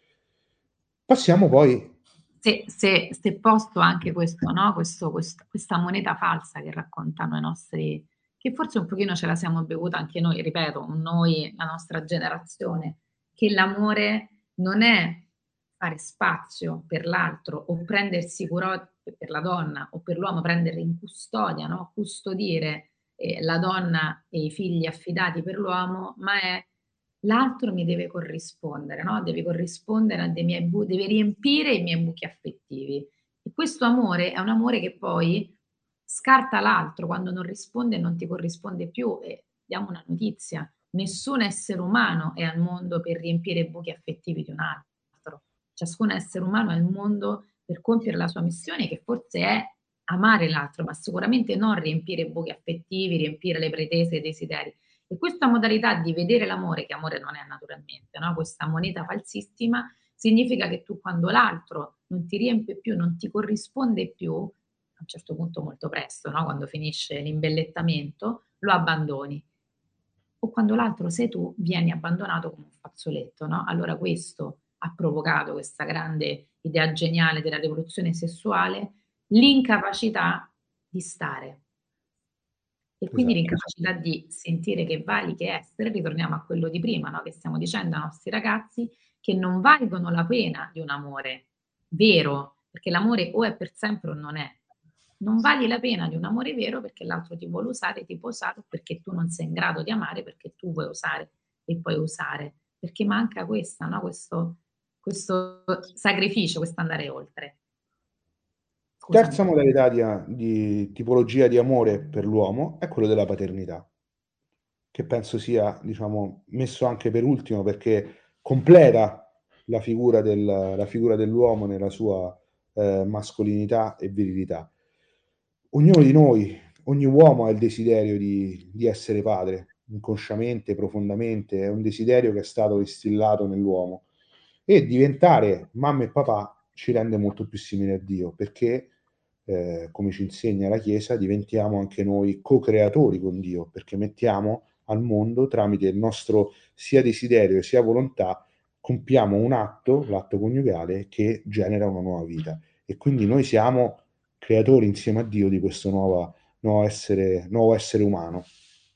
Passiamo poi. Se, se, se posto anche questo, no? Questo, questo- questa moneta falsa che raccontano i nostri, che forse un pochino ce la siamo bevuta anche noi, ripeto, noi, la nostra generazione, che l'amore non è fare spazio per l'altro o prendersi cura per la donna o per l'uomo, prendere in custodia, no? Custodire eh, la donna e i figli affidati per l'uomo, ma è l'altro mi deve corrispondere, no? Deve corrispondere a dei miei bu- deve riempire i miei buchi affettivi. E questo amore è un amore che poi scarta l'altro quando non risponde e non ti corrisponde più. E diamo una notizia: nessun essere umano è al mondo per riempire i buchi affettivi di un altro. Ciascun essere umano è al mondo per compiere la sua missione, che forse è amare l'altro, ma sicuramente non riempire i buchi affettivi, riempire le pretese e i desideri. E questa modalità di vedere l'amore, che amore non è naturalmente, no? Questa moneta falsissima, significa che tu quando l'altro non ti riempie più, non ti corrisponde più, a un certo punto molto presto, no? Quando finisce l'imbellettamento, lo abbandoni. O quando l'altro sei tu, vieni abbandonato come un fazzoletto, no? Allora questo ha provocato questa grande idea geniale della rivoluzione sessuale, l'incapacità di stare. E quindi Esatto. l'incapacità di sentire che vali che essere, ritorniamo a quello di prima, no? Che stiamo dicendo ai nostri ragazzi, che non valgono la pena di un amore vero, perché l'amore o è per sempre o non è. Non vali la pena di un amore vero perché l'altro ti vuole usare, ti può usare, o perché tu non sei in grado di amare, perché tu vuoi usare e puoi usare. Perché manca questa, no? Questo, questo sacrificio, questo andare oltre. Scusami. Terza modalità di, di tipologia di amore per l'uomo è quello della paternità, che penso sia, diciamo, messo anche per ultimo perché completa la figura, del, la figura dell'uomo nella sua eh, mascolinità e virilità. Ognuno di noi, ogni uomo ha il desiderio di, di essere padre, inconsciamente, profondamente, è un desiderio che è stato instillato nell'uomo e diventare mamma e papà ci rende molto più simili a Dio perché, eh, come ci insegna la Chiesa, diventiamo anche noi co-creatori con Dio perché mettiamo al mondo tramite il nostro sia desiderio sia volontà, compiamo un atto, l'atto coniugale, che genera una nuova vita. E quindi noi siamo creatori insieme a Dio di questo nuova, nuovo, essere, nuovo essere umano.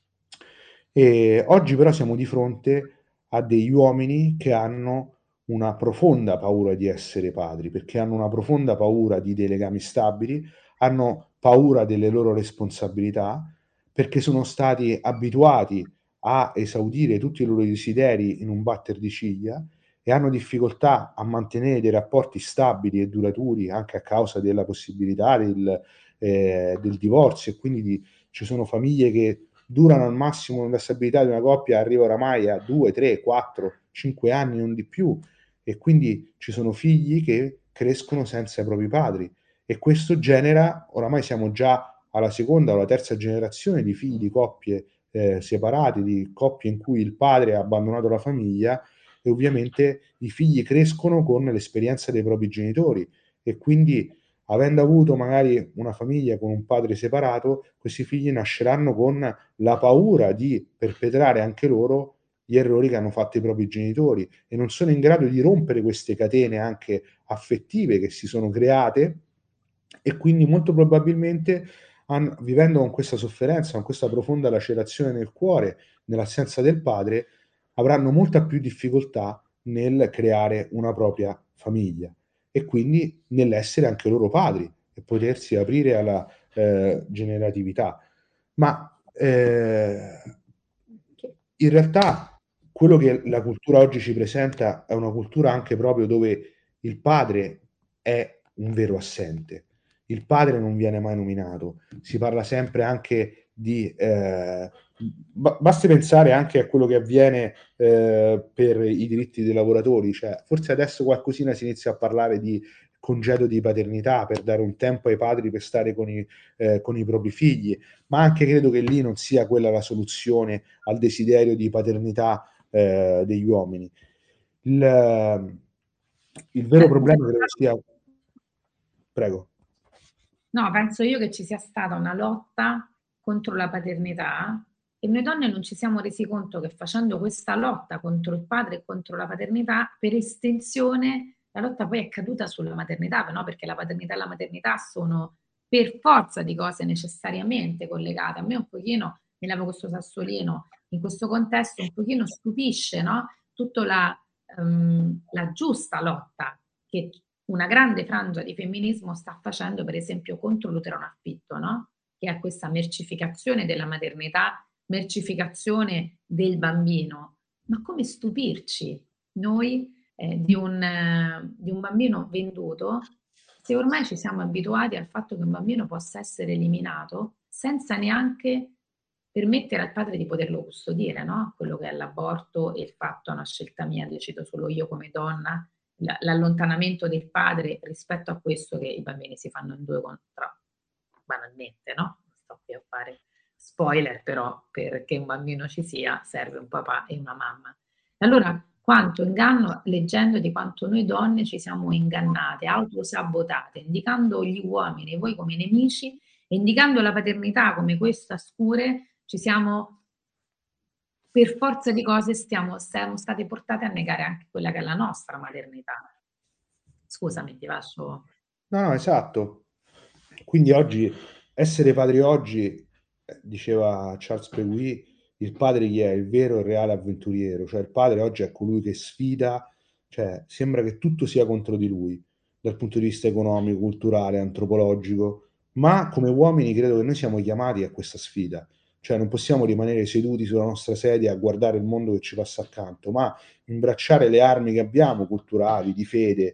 E oggi però siamo di fronte a degli uomini che hanno una profonda paura di essere padri, perché hanno una profonda paura di dei legami stabili, hanno paura delle loro responsabilità, perché sono stati abituati a esaudire tutti i loro desideri in un batter di ciglia e hanno difficoltà a mantenere dei rapporti stabili e duraturi anche a causa della possibilità del, eh, del divorzio e quindi di, ci sono famiglie che durano al massimo la stabilità di una coppia, arriva oramai a due, tre, quattro, cinque anni, non di più, e quindi ci sono figli che crescono senza i propri padri e questo genera, oramai siamo già alla seconda o alla terza generazione di figli di coppie eh, separate, di coppie in cui il padre ha abbandonato la famiglia e ovviamente i figli crescono con l'esperienza dei propri genitori e quindi avendo avuto magari una famiglia con un padre separato, questi figli nasceranno con la paura di perpetrare anche loro gli errori che hanno fatto i propri genitori e non sono in grado di rompere queste catene anche affettive che si sono create e quindi molto probabilmente han- vivendo con questa sofferenza, con questa profonda lacerazione nel cuore, nell'assenza del padre, avranno molta più difficoltà nel creare una propria famiglia e quindi nell'essere anche loro padri e potersi aprire alla eh, generatività. Ma eh, in realtà quello che la cultura oggi ci presenta è una cultura anche proprio dove il padre è un vero assente. Il padre non viene mai nominato. Si parla sempre anche di... Eh, ba- basti pensare anche a quello che avviene eh, per i diritti dei lavoratori. Cioè, forse adesso qualcosina si inizia a parlare di congedo di paternità per dare un tempo ai padri per stare con i, eh, con i propri figli, ma anche credo che lì non sia quella la soluzione al desiderio di paternità eh, degli uomini. Il, il vero Penso sia problema credo stato- sia... Prego. No, penso io che ci sia stata una lotta contro la paternità e noi donne non ci siamo resi conto che facendo questa lotta contro il padre e contro la paternità, per estensione, la lotta poi è caduta sulla maternità, no? Perché la paternità e la maternità sono per forza di cose necessariamente collegate. A me un pochino, mi levo questo sassolino, in questo contesto un pochino stupisce, no? Tutta la, ehm, la giusta lotta che una grande frangia di femminismo sta facendo, per esempio, contro l'utero in affitto, no? Che è questa mercificazione della maternità, mercificazione del bambino. Ma come stupirci noi eh, di, un, eh, di un bambino venduto se ormai ci siamo abituati al fatto che un bambino possa essere eliminato senza neanche permettere al padre di poterlo custodire, no? Quello che è l'aborto e il fatto è una scelta mia, decido solo io come donna, l'allontanamento del padre rispetto a questo che i bambini si fanno in due contro, banalmente, no? Non sto qui a fare spoiler, però perché un bambino ci sia serve un papà e una mamma. Allora, quanto inganno, leggendo di quanto noi donne ci siamo ingannate, autosabotate, indicando gli uomini, voi come nemici, e indicando la paternità come questa scure, ci siamo per forza di cose stiamo, siamo state portate a negare anche quella che è la nostra maternità. Scusami, ti lascio. No, no, esatto. Quindi oggi, essere padri oggi, eh, diceva Charles Peguy, il padre chi è? Il vero e reale avventuriero. Cioè il padre oggi è colui che sfida, cioè sembra che tutto sia contro di lui, dal punto di vista economico, culturale, antropologico, ma come uomini credo che noi siamo chiamati a questa sfida. Cioè non possiamo rimanere seduti sulla nostra sedia a guardare il mondo che ci passa accanto, ma imbracciare le armi che abbiamo, culturali, di fede,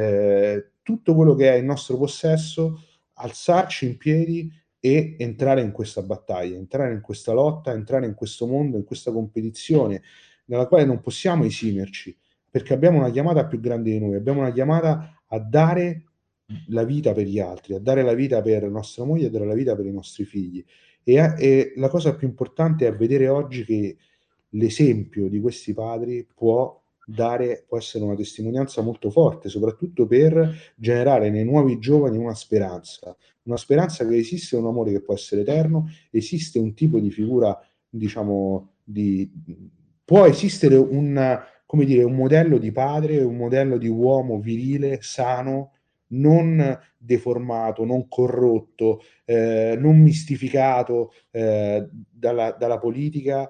eh, tutto quello che è in nostro possesso, alzarci in piedi e entrare in questa battaglia, entrare in questa lotta, entrare in questo mondo, in questa competizione nella quale non possiamo esimerci, perché abbiamo una chiamata più grande di noi, abbiamo una chiamata a dare la vita per gli altri, a dare la vita per nostra moglie, a dare la vita per i nostri figli. E, e la cosa più importante è vedere oggi che l'esempio di questi padri può dare, può essere una testimonianza molto forte, soprattutto per generare nei nuovi giovani una speranza, una speranza che esiste un amore che può essere eterno, esiste un tipo di figura, diciamo, di, può esistere un, come dire, un modello di padre, un modello di uomo virile, sano, non deformato, non corrotto, eh, non mistificato eh, dalla, dalla politica,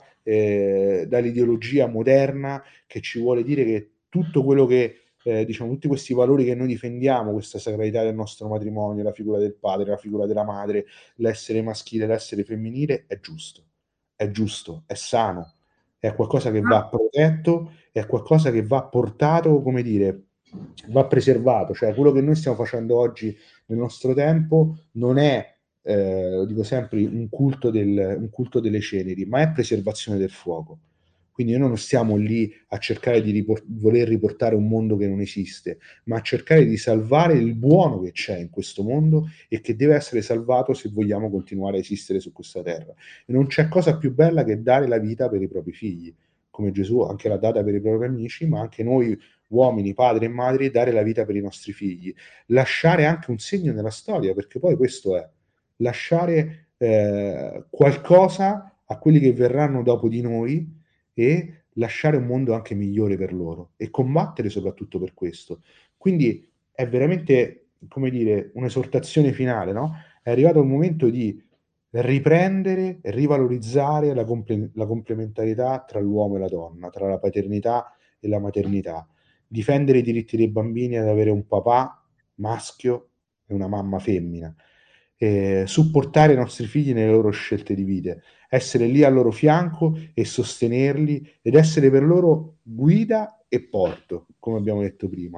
eh, dall'ideologia moderna che ci vuole dire che tutto quello che, eh, diciamo, tutti questi valori che noi difendiamo, questa sacralità del nostro matrimonio, la figura del padre, la figura della madre, l'essere maschile, l'essere femminile, è giusto, è giusto, è sano, è qualcosa che va protetto, è qualcosa che va portato, come dire, va preservato, cioè quello che noi stiamo facendo oggi nel nostro tempo non è eh, lo dico sempre, un culto, del, un culto delle ceneri, ma è preservazione del fuoco. Quindi noi non stiamo lì a cercare di riport- voler riportare un mondo che non esiste, ma a cercare di salvare il buono che c'è in questo mondo e che deve essere salvato se vogliamo continuare a esistere su questa terra. E non c'è cosa più bella che dare la vita per i propri figli, come Gesù anche l'ha data per i propri amici, ma anche noi uomini, padri e madri, dare la vita per i nostri figli, lasciare anche un segno nella storia, perché poi questo è lasciare eh, qualcosa a quelli che verranno dopo di noi e lasciare un mondo anche migliore per loro e combattere soprattutto per questo. Quindi è veramente, come dire, un'esortazione finale, no? È arrivato il momento di riprendere e rivalorizzare la, comple- la complementarietà tra l'uomo e la donna, tra la paternità e la maternità, difendere i diritti dei bambini ad avere un papà maschio e una mamma femmina, eh, supportare i nostri figli nelle loro scelte di vita, essere lì al loro fianco e sostenerli ed essere per loro guida e porto, come abbiamo detto prima.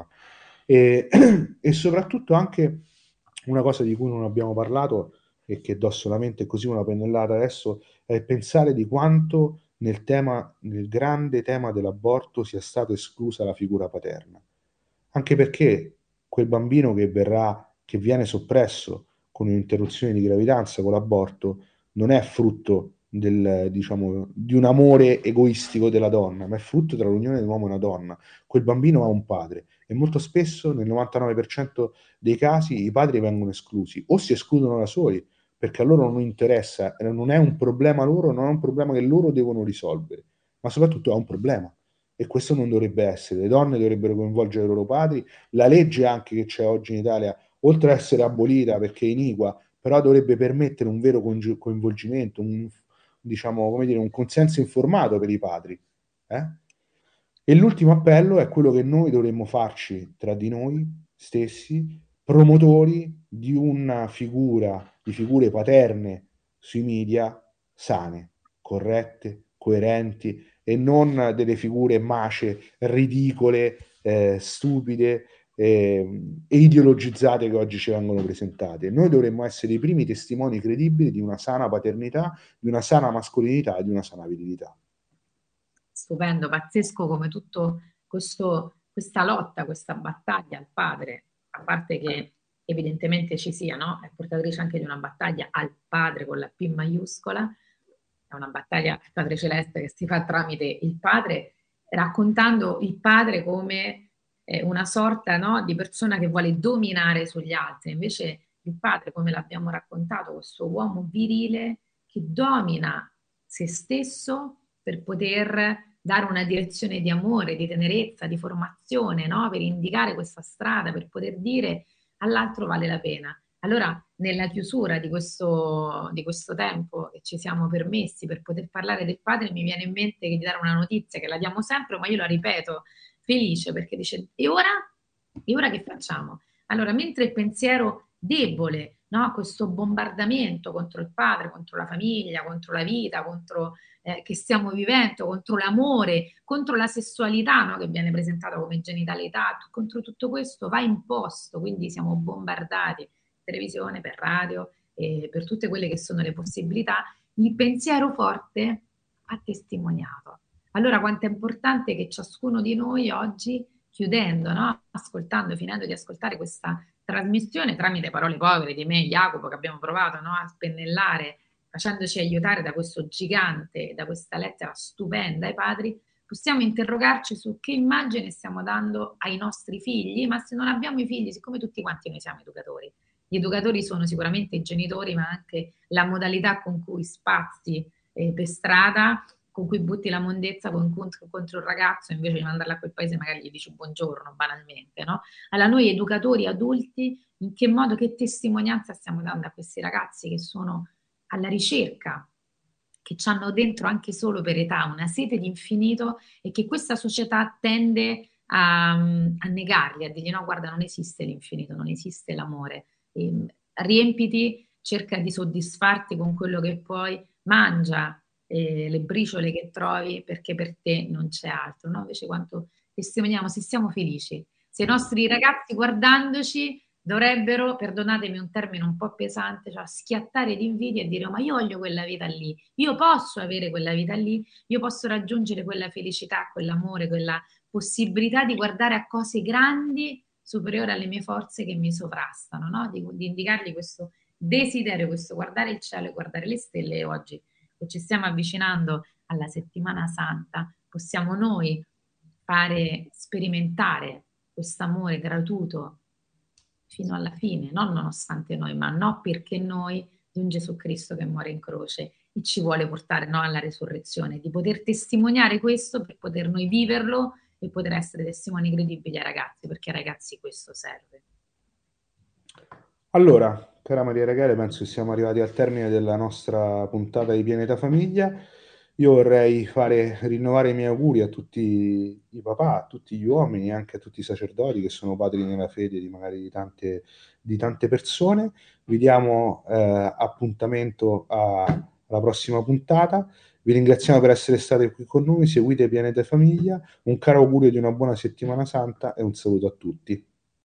E, e soprattutto anche una cosa di cui non abbiamo parlato e che do solamente così una pennellata adesso, è pensare di quanto nel tema, nel grande tema dell'aborto sia stata esclusa la figura paterna. Anche perché quel bambino che verrà, che viene soppresso con un'interruzione di gravidanza, con l'aborto, non è frutto del, diciamo, di un amore egoistico della donna, ma è frutto dell'unione dell'uomo e una donna. Quel bambino ha un padre e molto spesso, nel novantanove per cento dei casi, i padri vengono esclusi o si escludono da soli perché a loro non interessa, non è un problema loro, non è un problema che loro devono risolvere, ma soprattutto è un problema. E questo non dovrebbe essere. Le donne dovrebbero coinvolgere i loro padri. La legge anche che c'è oggi in Italia, oltre ad essere abolita perché è iniqua, però dovrebbe permettere un vero coinvolgimento, un, diciamo, come dire, un consenso informato per i padri. Eh? E l'ultimo appello è quello che noi dovremmo farci tra di noi stessi, promotori di una figura, di figure paterne sui media sane, corrette, coerenti e non delle figure mace, ridicole, eh, stupide eh, e ideologizzate che oggi ci vengono presentate. Noi dovremmo essere i primi testimoni credibili di una sana paternità, di una sana mascolinità e di una sana virilità. Stupendo, pazzesco come tutto questo, questa lotta, questa battaglia al padre, a parte che evidentemente ci sia, no? È portatrice anche di una battaglia al padre con la P maiuscola, è una battaglia al Padre Celeste che si fa tramite il padre, raccontando il padre come eh, una sorta, no, di persona che vuole dominare sugli altri. Invece il padre, come l'abbiamo raccontato, questo uomo virile che domina se stesso per poter dare una direzione di amore, di tenerezza, di formazione, no? Per indicare questa strada, per poter dire all'altro vale la pena. Allora, nella chiusura di questo, di questo tempo che ci siamo permessi per poter parlare del padre, mi viene in mente di dare una notizia che la diamo sempre, ma io la ripeto felice perché dice: e ora? E ora che facciamo? Allora, mentre il pensiero debole, no? Questo bombardamento contro il padre, contro la famiglia, contro la vita, contro eh, che stiamo vivendo, contro l'amore, contro la sessualità, no? Che viene presentata come genitalità, contro tutto questo va imposto, quindi siamo bombardati televisione, per radio, eh, per tutte quelle che sono le possibilità, il pensiero forte ha testimoniato. Allora quanto è importante che ciascuno di noi oggi, chiudendo, no? Ascoltando, finendo di ascoltare questa trasmissione tramite parole povere di me, Jacopo, che abbiamo provato, no? A spennellare, facendoci aiutare da questo gigante, da questa lettera stupenda ai padri, possiamo interrogarci su che immagine stiamo dando ai nostri figli, ma se non abbiamo i figli, siccome tutti quanti noi siamo educatori, gli educatori sono sicuramente i genitori, ma anche la modalità con cui spazi eh, per strada, con cui butti la mondezza contro, contro un ragazzo, invece di mandarlo a quel paese magari gli dici buongiorno, banalmente, no? Allora noi educatori adulti, in che modo, che testimonianza stiamo dando a questi ragazzi che sono alla ricerca, che hanno dentro anche solo per età una sete di infinito e che questa società tende a, a negarli, a dirgli no, guarda, non esiste l'infinito, non esiste l'amore. E, riempiti, cerca di soddisfarti con quello che puoi, mangia eh, le briciole che trovi perché per te non c'è altro. No? Invece quanto testimoniamo, se siamo felici, se i nostri ragazzi guardandoci dovrebbero, perdonatemi un termine un po' pesante, cioè schiattare di invidia e dire oh, ma io voglio quella vita lì, io posso avere quella vita lì, io posso raggiungere quella felicità, quell'amore, quella possibilità di guardare a cose grandi superiori alle mie forze che mi sovrastano, no? Di, di indicargli questo desiderio, questo guardare il cielo e guardare le stelle. E oggi che ci stiamo avvicinando alla settimana santa, possiamo noi fare sperimentare questo amore gratuito fino alla fine, non nonostante noi, ma no perché noi, di un Gesù Cristo che muore in croce e ci vuole portare no, alla resurrezione, di poter testimoniare questo per poter noi viverlo e poter essere testimoni credibili ai ragazzi, perché ai ragazzi questo serve. Allora, cara Maria Rachele, penso che siamo arrivati al termine della nostra puntata di Pianeta Famiglia. Io vorrei fare rinnovare i miei auguri a tutti i papà, a tutti gli uomini e anche a tutti i sacerdoti che sono padri nella fede di magari di tante, di tante persone. Vi diamo eh, appuntamento a- alla prossima puntata. Vi ringraziamo per essere stati qui con noi. Seguite Pianeta Famiglia. Un caro augurio di una buona settimana santa e un saluto a tutti.